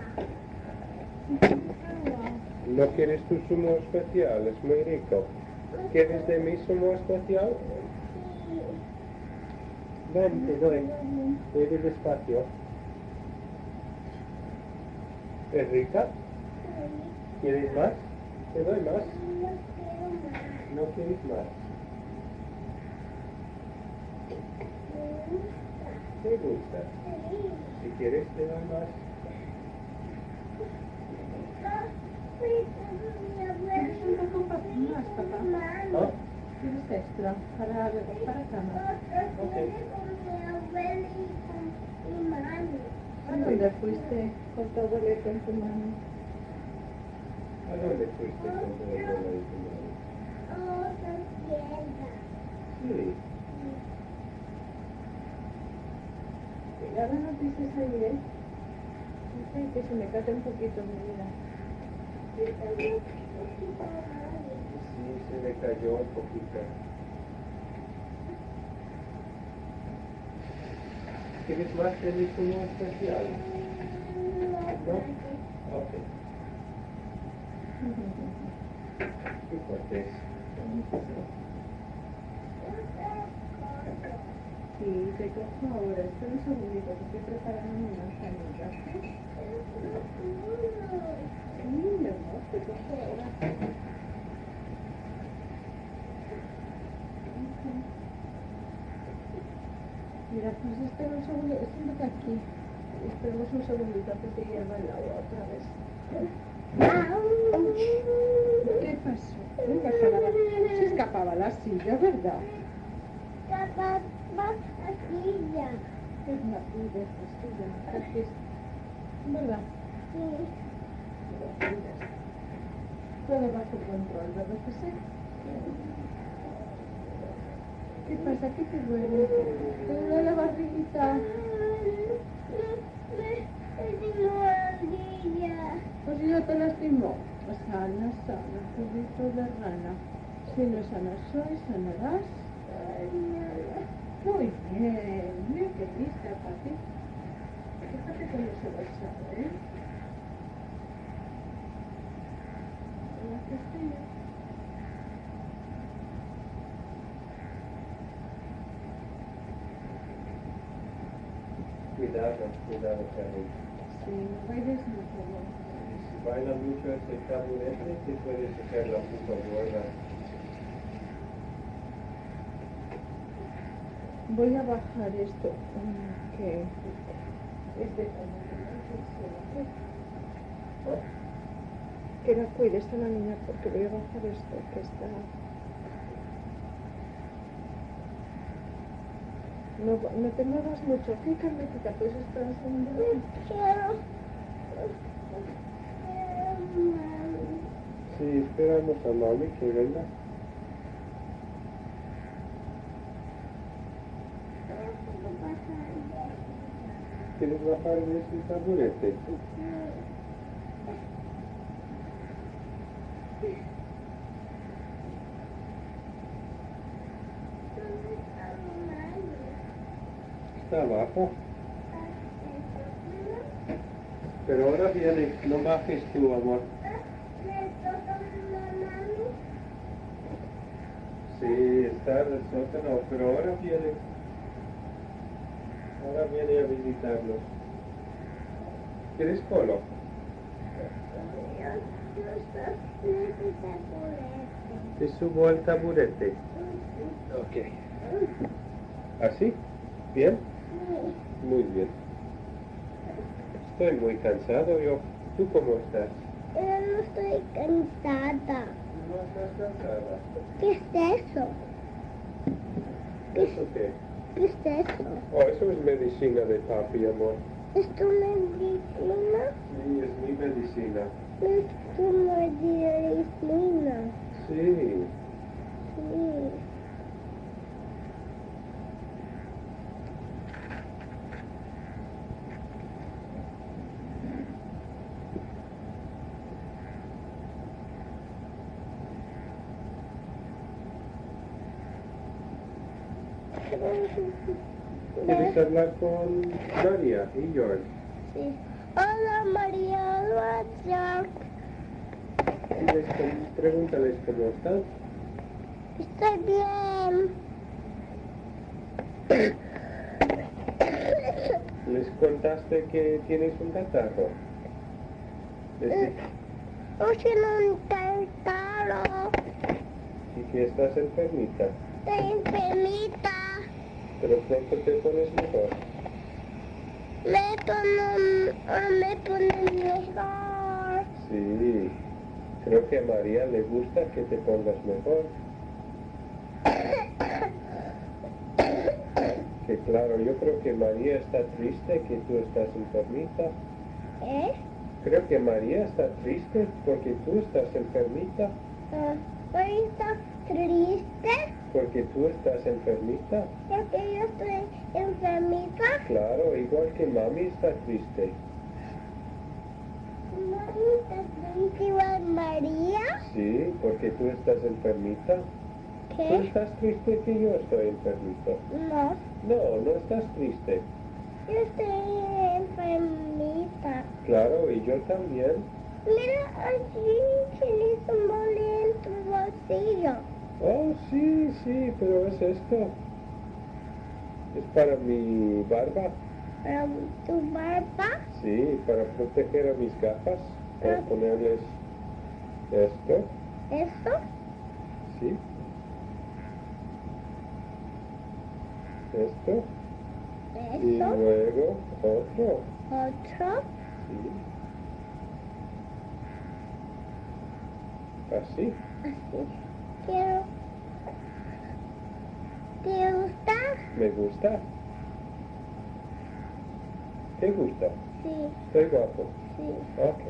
¿No quieres tu zumo especial? Es muy rico. ¿Quieres de mi zumo especial? Sí. Ven, te doy. Bebe despacio. ¿Es rica? ¿Quieres más? Te doy más. No quiero más. ¿No quieres más? ¿Te gusta? Sí. Si quieres, te doy más. Papi, mi abuela. ¿Quieres un poco más, papá? ¿Ah? ¿Quieres extra para cama? Mi abuela y con mi mami. ¿A dónde fuiste con tu abuela y con tu mami? ¿A dónde fuiste con tu abuela y tu madre? Otra tienda. Sí. Ya las noticias ayer. Dice que se me cae un poquito mi vida. Sí, se me cayó un poquito. ¿Quieres más de mi zumo especial? ¿No? Ok. Qué fuerte es. Sí, te cojo ahora. Espera un segundito, que estoy preparando mi manzanita. Sí, mi amor, te cojo ahora. Mira, pues espera un segundo, siéntate aquí. Esperemos un segundito que te hierva el agua otra vez. ¿Qué pasó? ¿Qué pasó? Se escapaba la silla, ¿verdad? Papá, aquí ya. Es una pide esta silla. Aquí es. ¿Verdad? Sí. Todo bajo control, ¿verdad que sí? ¿Qué pasa? ¿Qué te duele? ¿Te duele la barriguita? Pues si yo te lastimó. Sana, sana, juguito de rana. Si no sanas hoy, sanarás. Muy bien, mira qué lista aquí. Fíjate cómo se va echando, ¿eh? La cestilla. Cuidado, Karen. Sí, no bailes mucho, ¿no? Si baila mucho ese taburete, te puedes sacar la pupa gorda. Voy a bajar esto, que es de que la cuides a la niña, porque voy a bajar esto, que está... No te muevas mucho, ¿qué, Carmetita? Pues estás en... Quiero. Sí, esperamos a mami que venga. ¿Quieres bajar de ese taburete? Está abajo. Pero ahora viene, no bajes tú, amor. Sí, está en el sótano, pero ahora viene a visitarnos. ¿Quieres polo? ¿Te subo al taburete? Ok. ¿Así? ¿Bien? Muy bien. Estoy muy cansado yo. ¿Tú cómo estás? Yo no estoy cansada. No estás cansada. ¿Qué es eso? ¿Eso qué? ¿Qué es eso? Oh, eso es medicina de papi, amor. ¿Es tu medicina? Sí, es mi medicina. Es tu medicina. Sí. Sí. ¿Quieres hablar con María y George? Sí. Hola María, hola. Pregúntales cómo están. Estoy bien. ¿Les contaste que tienes un catarro? Usen un tartaro. Y que estás enfermita. Estoy enfermita. Pero pronto te pones mejor. Me ponen mejor. Sí. Creo que a María le gusta que te pongas mejor. Que claro, yo creo que María está triste que tú estás enfermita. ¿Eh? Creo que María está triste porque tú estás enfermita. María está triste Porque tú estás enfermita. porque yo estoy enfermita. Claro, igual que mami está triste. Mami está triste igual María. Sí, porque tú estás enfermita. ¿Tú ¿Qué? estás triste que yo estoy enfermito? No, No, no estás triste. yo estoy enfermita. Claro, y yo también. Mira, allí tienes un boli en tu bolsillo. Oh, sí, pero es esto. Es para mi barba. Para tu barba. Sí, para proteger a mis gafas. Para ponerles esto. ¿Eso? Sí. Esto. Y ¿Eso? luego otro. ¿Otro? Sí. Así. Así. Quiero. ¿Te gusta? ¿Me gusta? ¿Te gusta? Sí, Estoy guapo. sí. Ok.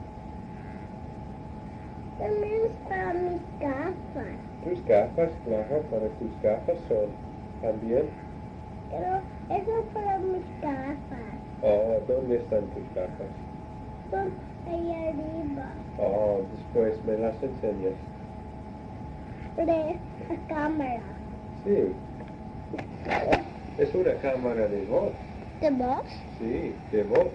También es para mis gafas. Tus gafas, claro, para tus gafas son también. Pero eso es para mis gafas. Oh, ¿dónde están tus gafas? Son ahí arriba. Oh, después me las enseñas. De la cámara. Sí. Es una cámara de voz. ¿De voz? Sí, de voz.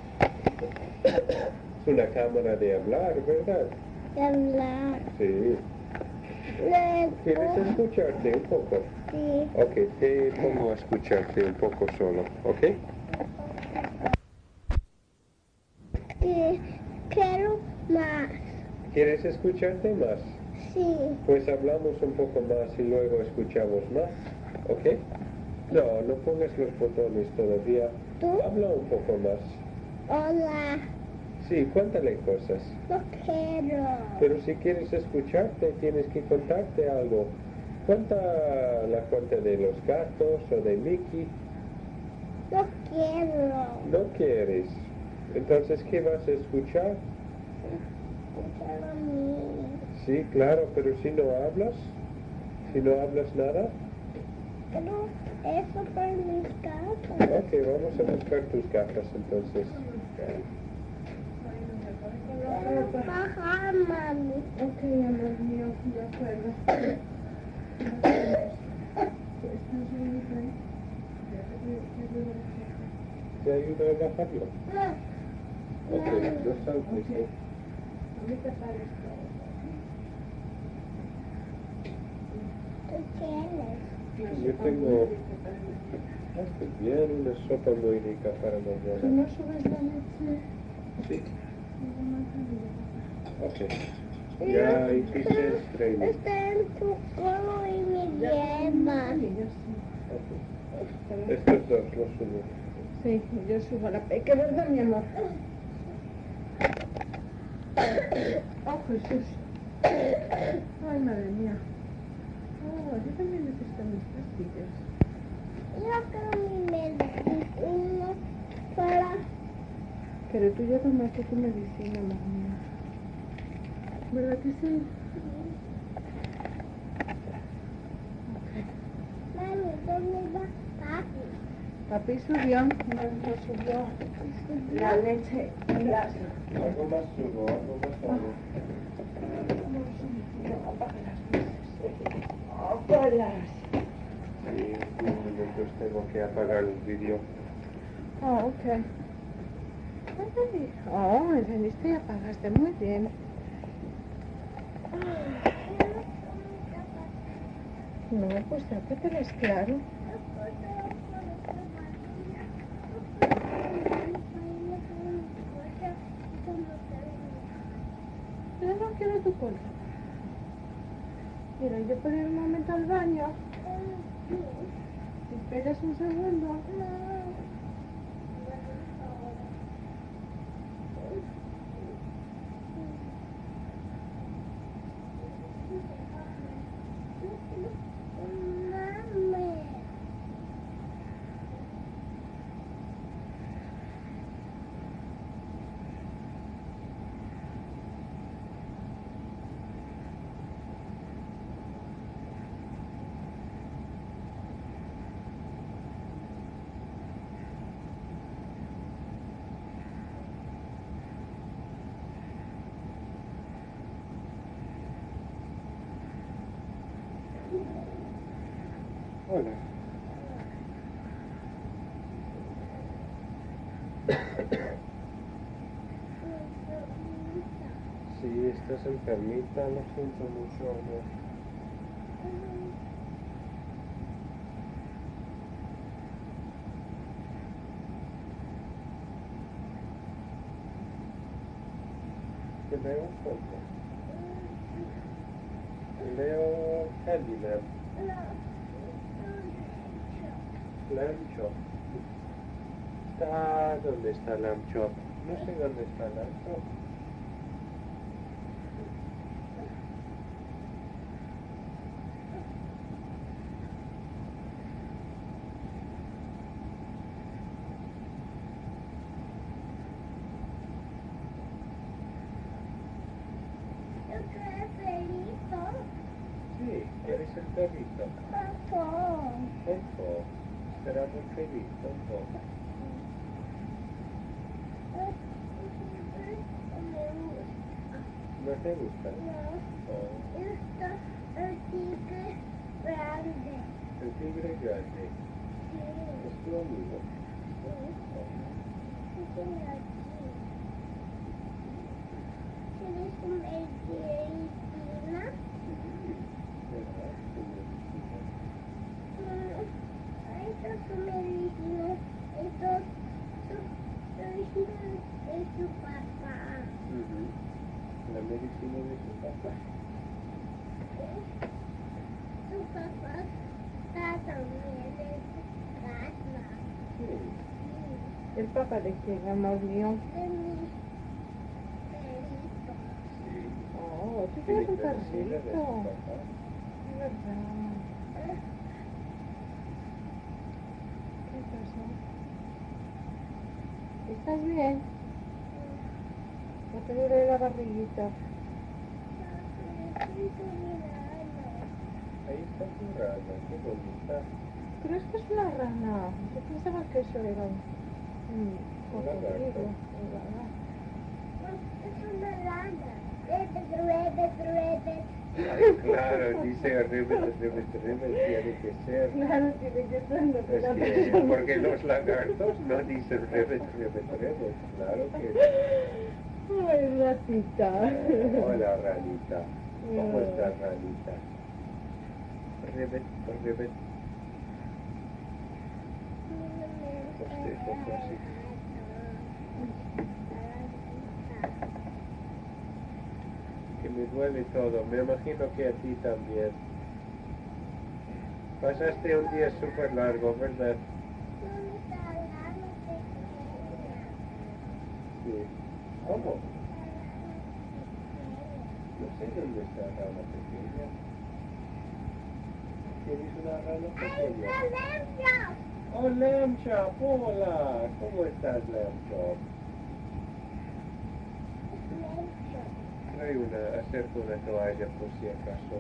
Es una cámara de hablar, ¿verdad? De hablar. Sí. ¿Quieres Luego, escucharte un poco? sí. Ok, te pongo a escucharte un poco solo, ¿ok? Sí, quiero más. ¿Quieres escucharte más? Sí. Pues hablamos un poco más y luego escuchamos más, ¿ok? No, no pongas los botones todavía. ¿Tú? Habla un poco más. Hola. Sí, cuéntale cosas. No quiero. Pero si quieres escucharte, tienes que contarte algo. Cuenta la cuenta de los gatos o de Mickey. No quiero. No quieres. Entonces, ¿qué vas a escuchar? Escuchar a mí. Sí, claro, pero si no hablas nada, Pero eso para mis gafas. ok, vamos a buscar tus gafas entonces. Baja, mami. Ok, amor mío, de acuerdo. ¿Estás bien, Frank? ¿Te ayudo a bajarlo? Ok, los saltos, ¿eh? Ahorita pares ¿Tú quieres? Yo tengo, bien, una sopa muy rica para ¿Tú mañana. no subes la leche? Sí, ok. Mira, Ya hiciste el training. está en tu colo y me lleva. Ok. Estos dos los subo. Sí, yo subo la peque, ¿verdad, mi amor? Oh, Jesús. Ay, madre mía. Oh, yo también necesito mis pastillas. Yo quiero mi medicina para... Pero tú ya tomaste tu medicina, amor mío. ¿Verdad que sí? Mami, ¿dónde va papi? Papi subió, no subió la leche en la... Algo más subo, algo más hago. Apaga las luces. Apágalas. Sí, en unos momentos tengo que apagar el vídeo. Oh, ok. Ay, oh, encendiste y apagaste muy bien. No, pues sácatelas, claro. Yo no quiero tu cola. Mira, yo puedo ir un momento al baño. ¿Esperas un segundo? Mami. Hola. Si estás enfermita, lo siento mucho, amor. Te veo un poco. Te veo Candyman. Lamb Chop. ¿Dónde está Lamb Chop? No sé dónde está Lamb Chop. Yo quiero pelito. Sí, ¿quieres el perrito? Papá. Tonto. Será muy feliz, tonto. ¿No te gusta? Oh, Está el tigre grande. el tigre grande. Sí. Es tu amigo. Sí. El papá de quién, amor mío. de mi perrito. Sí. Oh, tú Sí, tienes un pero sí, la de su perrito. papá. Es verdad. ¿Qué pasó? ¿Estás bien? ¿No te duele la barriguita? Ahí está tu rana, qué bonita. Pero esto es una rana. Yo pensaba que eso era un cocodrilo. Un lagarto. Es una rana. Rebe. Ay, claro, dice ribbit, tiene que ser. Claro, tiene que ser. No te Es la que, pensaba. porque los lagartos no dicen ribbit, claro que no. Ay, ratita. Hola, ranita. ¿Cómo estás, ranita? Ribbit. Que me duele todo, me imagino que a ti también. Pasaste un día súper largo, ¿verdad? Sí. ¿Cómo? No sé dónde está la rana pequeña. ¿Tienes una rana pequeña? Oh, Lamb Chop, hola. ¿Cómo estás, Lamb Chop? Trae acerca una toalla por si acaso.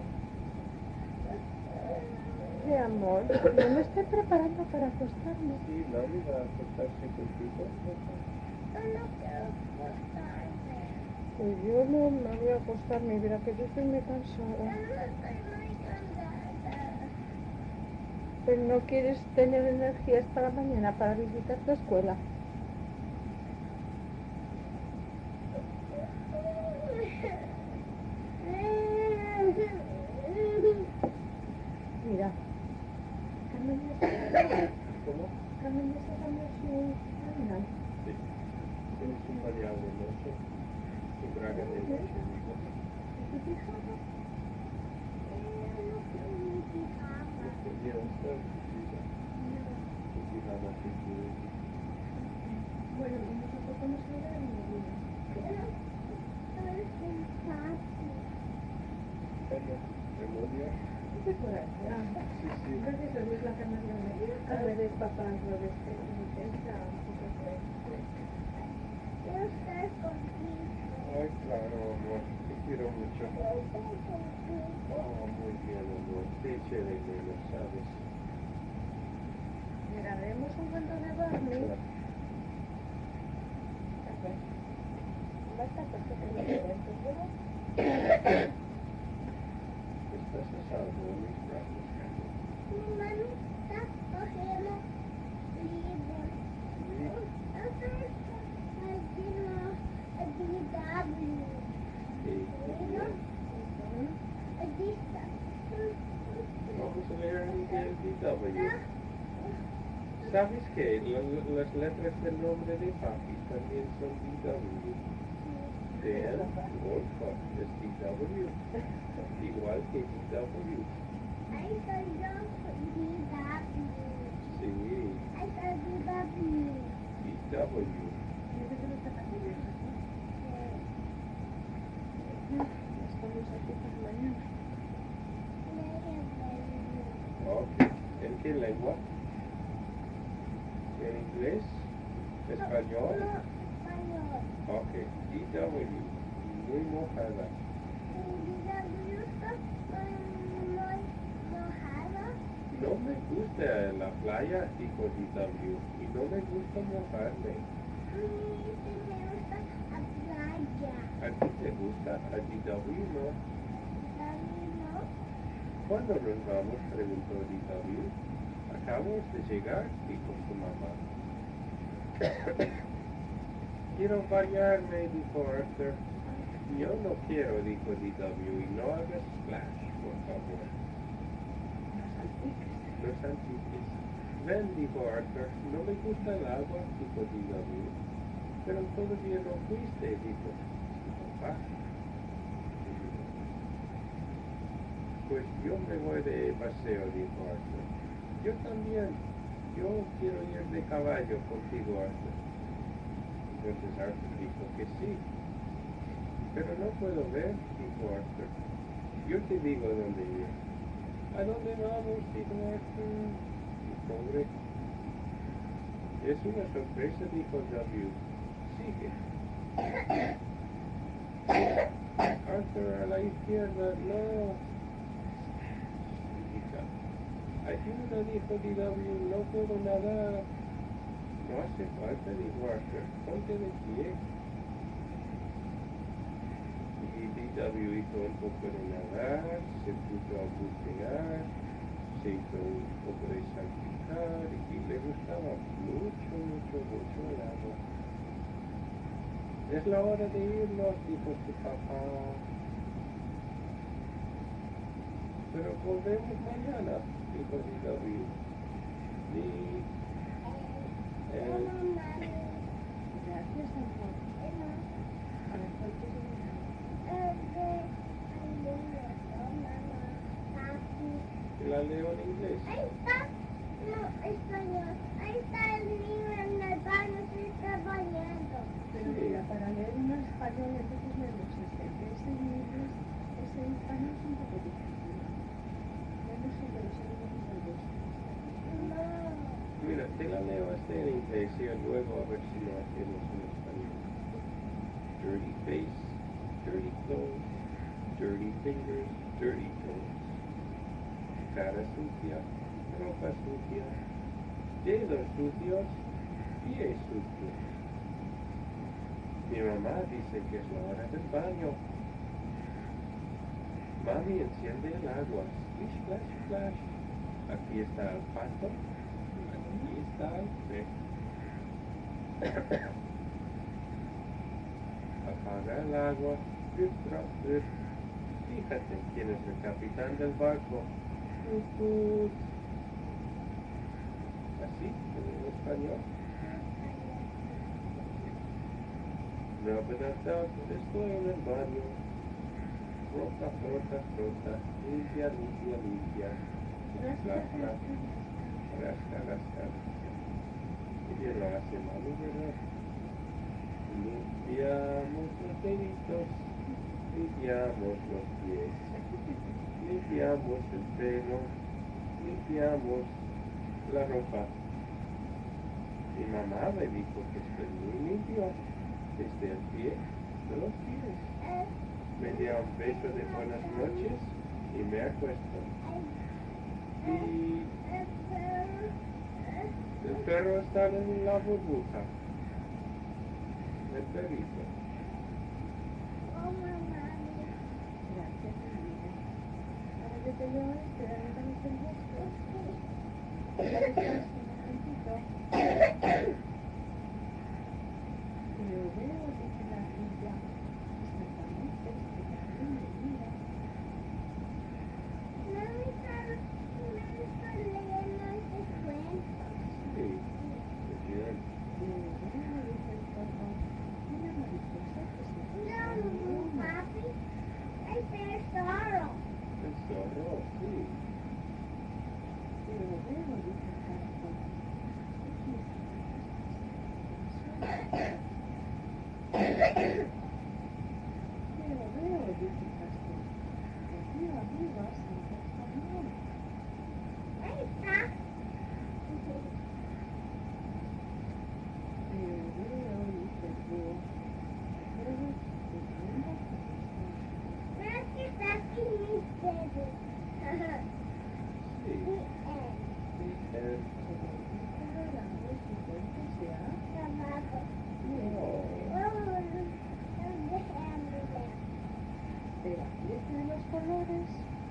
Sí, amor. Yo me estoy preparando para acostarme. Sí, Mami va a acostarse contigo. Pues yo no me voy a acostar, mira que yo estoy muy cansada. Pero no quieres tener energías para mañana para visitar tu escuela. Mira. Carmen ¿Cómo? ya se cambió su pañal. Sí. Tiene su pañal de noche. Su braga de noche, digo. ¿Y tu pijama? Ya está. Su pijama sí, sí. Bueno, y nos acostamos a ver y nos ¿Remodia? ¿Qué por aquí? Ah, Sí, sí. gracias a Dios la canaria me... Al revés, papá, al revés. Ay, claro, amor. Te quiero mucho. Oh, muy bien, amor. Te eché de menos, ¿sabes? Mira, haremos un cuento de Barney. Bastante perfecto, ¿verdad? Estás a salvo en mis brazos, cariño. Sí, muy bien. Vamos a leer el DW. ¿Sabes qué? Las letras del nombre de papi también son DW. Dan Wolfgang es DW. Igual que DW. Sí, DW. Estamos aquí para mañana. Ok. ¿En qué lengua? ¿En inglés? ¿Español? Ok. DW. Muy mojada. No me gusta la playa, dijo DW. Y no me gusta mojarme. ¿A ti te gusta? A DW no. ¿Cuándo nos vamos? Preguntó DW. Acabamos de llegar, dijo su mamá. Quiero bañarme, dijo Arthur. Yo no quiero, dijo DW. Y no hagas splash, por favor. Los salpiques. Ven, dijo Arthur. No me gusta el agua, dijo DW. Pero todavía no fuiste, dijo su papá. Pues yo me voy de paseo, dijo Arthur. Yo también. yo quiero ir de caballo contigo, Arthur. Entonces Arthur dijo que sí. Pero no puedo ver, dijo Arthur. Yo te digo dónde ir. ¿A dónde vamos? Dijo Arthur. Y pobre. Es una sorpresa, dijo W. Sigue. Arthur, a la izquierda, no. Hija. Ayuda, dijo DW, no puedo nadar. No hace falta, dijo Arthur. Ponte de pie. Y DW hizo un poco de nadar, se puso a bucear, se hizo un poco de salpicar y le gustaba mucho, mucho, mucho el agua. Es la hora de irnos, dijo su papá. Pero volvemos mañana, dijo DW. Y Gracias, amor. A ver, ¿cuál quieres mirar? la leo en inglés. Ahí está. No, español. Ahí está el niño en el baño, se está bañando. Pero mira, para leer en español, entonces leemos este. Ese en inglés, ese en español es un poco difícil. Leemos el de los animales del bosque. No. Mira, te la leo en inglés y luego a ver si lo hacemos en español. Dirty face, dirty clothes, dirty fingers, dirty toes. Cara sucia, ropa sucia, dedos sucios, pies sucios. Mi mamá dice que es la hora del baño. Mami enciende el agua. Splish, splash, splash. Aquí está el pato. Aquí está el pez. Apaga el agua. Drip, drop, drip. Fíjate quién es el capitán del barco. Tut, tut. Así, en español. Rub it up, estoy en el baño. Frota, frota, frota. Limpia, limpia, limpia. Rasca, rasca. Rasca, rasca. Qué bien lo hace mami, ¿verdad? Limpiamos los deditos. Limpiamos los pies. Limpiamos el pelo. Limpiamos la ropa. Mi mamá me dijo que estoy muy limpio. Desde el pie de los pies. Me dio un beso de buenas noches y me acuesto. Y el perro está en la burbuja. El perrito. Gracias, mi vida. Ahora yo te llevo este, dame también el bosque. Ya descanso un momentito. Pero veo, dice la ardilla, exactamente, que la ardilla, mira. Sí, muy bien. Pero veo, dice el zorro, una mariposa que se puso en una. El zorro, sí. Pero veo, dice el caracol, aquí Pero veo, dice el castor, que aquí arriba se encuentra un mono. Pero veo, dice el búho, que creo que tengo Sí. Pero aquí están los colores.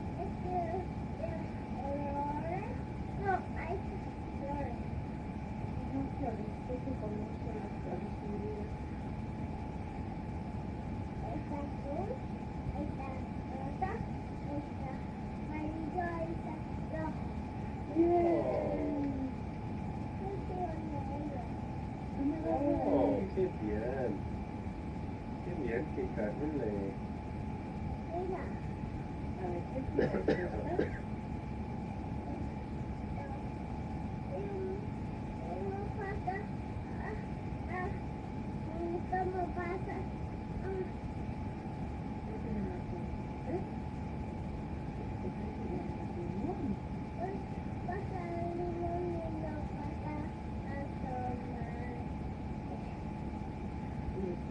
No, hay flores. No flores, ¿qué colores son las flores, mi vida? Está azul, está rosa, está amarillo, está rojo. Bien. Yo quiero negro. No me va a Oh, ver. qué bien. Qué bien que Carmen lee. Mira, A ver, ¿qué flores es esta?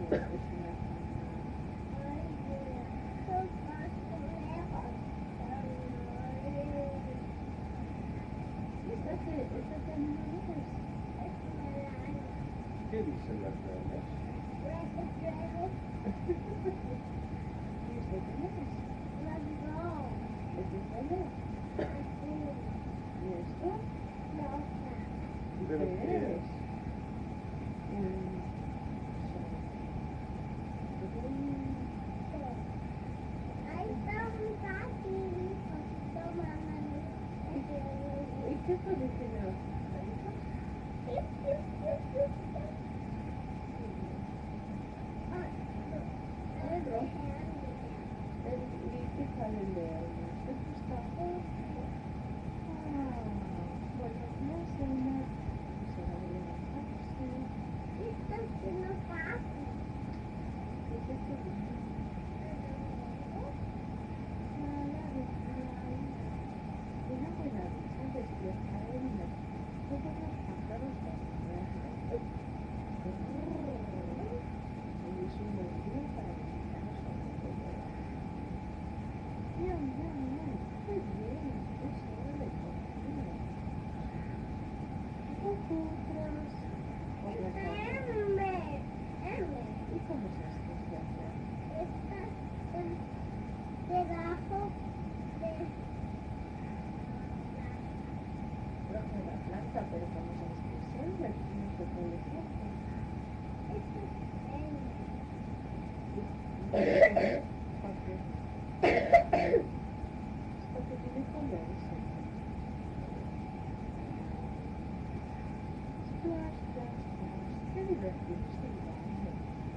¿Qué dicen las ranas? ¿De los que es? ¿Y qué puede tener los pajaritos? ¿Y qué salen de ellos? Esto está... buenos días, Elena. Se va a levantarse. ¿Y qué es esto? Una buena risa despierta a Elena. Todos los pájaros se acercan. Hoy es un buen día para visitar a su amigo. Miau, miau, miau. ¡Qué bien! Es hora de comer. Vosotras. ¿Y cómo se hace? Debajo de La planta, pero como se hace? No se puede hacer. Porque tiene colores. Splash, splash, splash. Qué divertido este baño.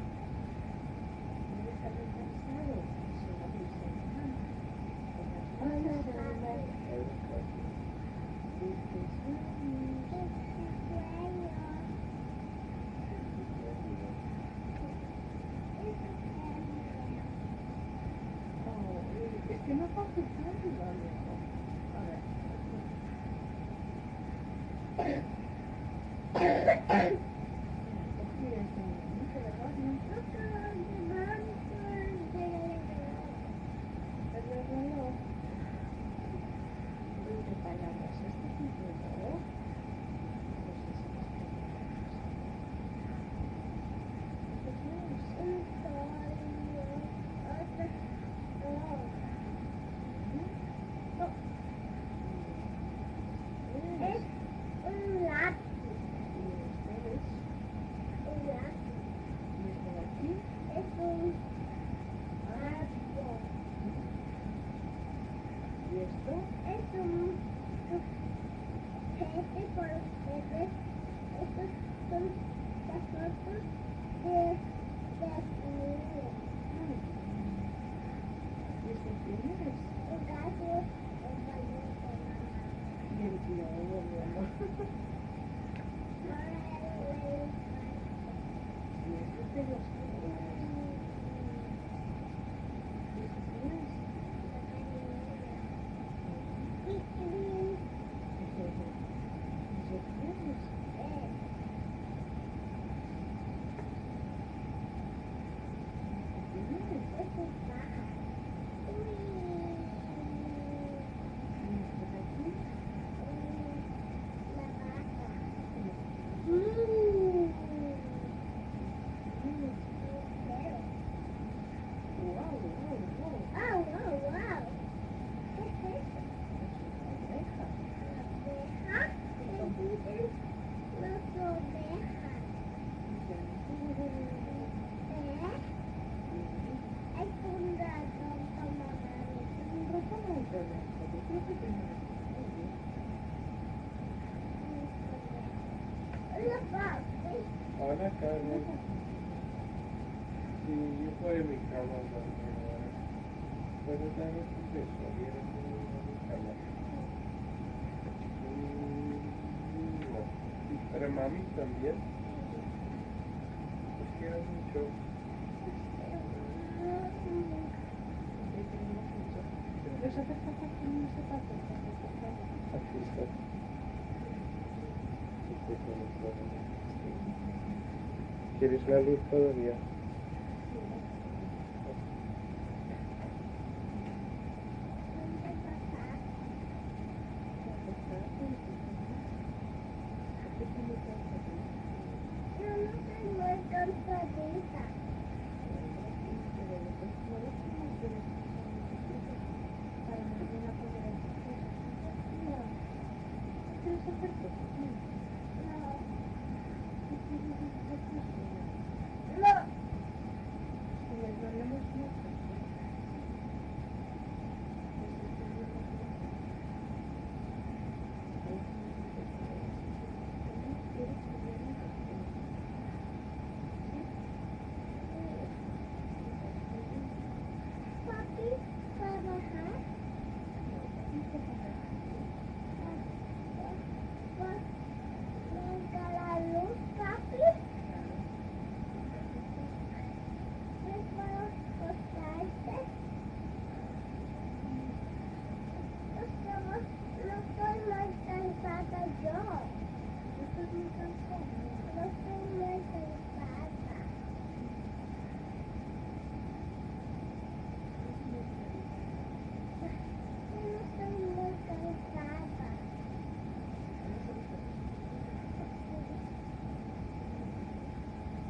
Debe estar cansado. Se va a diseñar. Con las manos de la es que no pasa nada, amigo. A ver. Cogí este momento de baño. El reloj. 20 palabras. Este es un reloj. No sé si lo Es un lápiz. Es un árbol. ¿Y esto? Es un jefe por ustedes. Estos son las fotos de niños. ¿Y esto quién es? El gallo, el baño de mamá. Y el globo, mi amor. Y esto es de los colores. ¿Y esto quién es? ¿Y esto quién es? Hola, Carmen. Sí, yo estoy en mi cama dormir ahora. Pero dame un beso, vienes en mi cama. ¿Y para mami también? Los quiero mucho. Aquí está. ¿Quieres la luz todavía?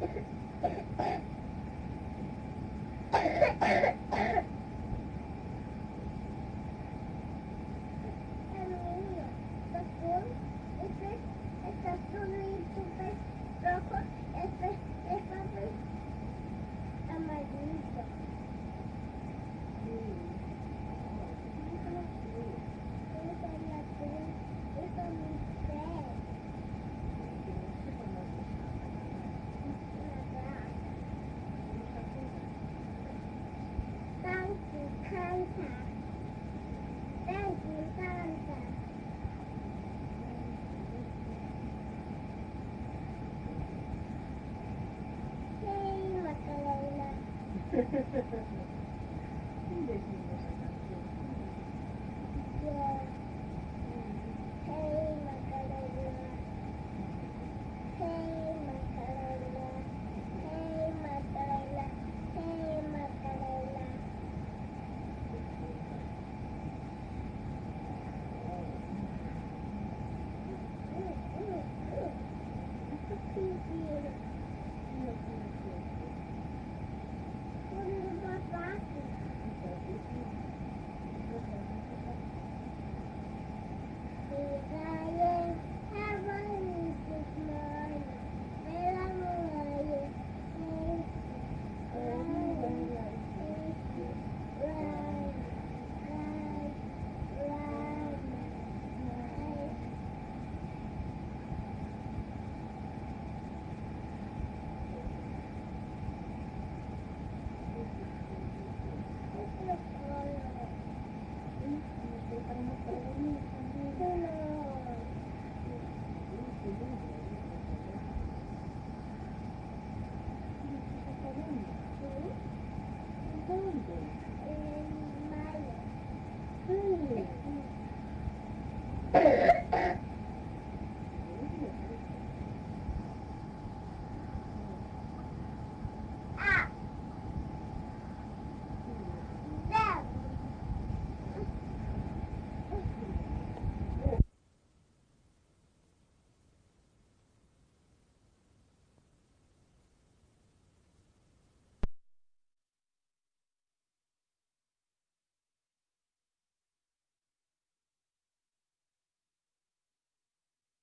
El niño, azul, este azul y tu pez rojo, este es amarillito. Este es el azul, este es mi pez. Thank you, Santa. Thank you, Santa. Hey, Macarena. Un besito.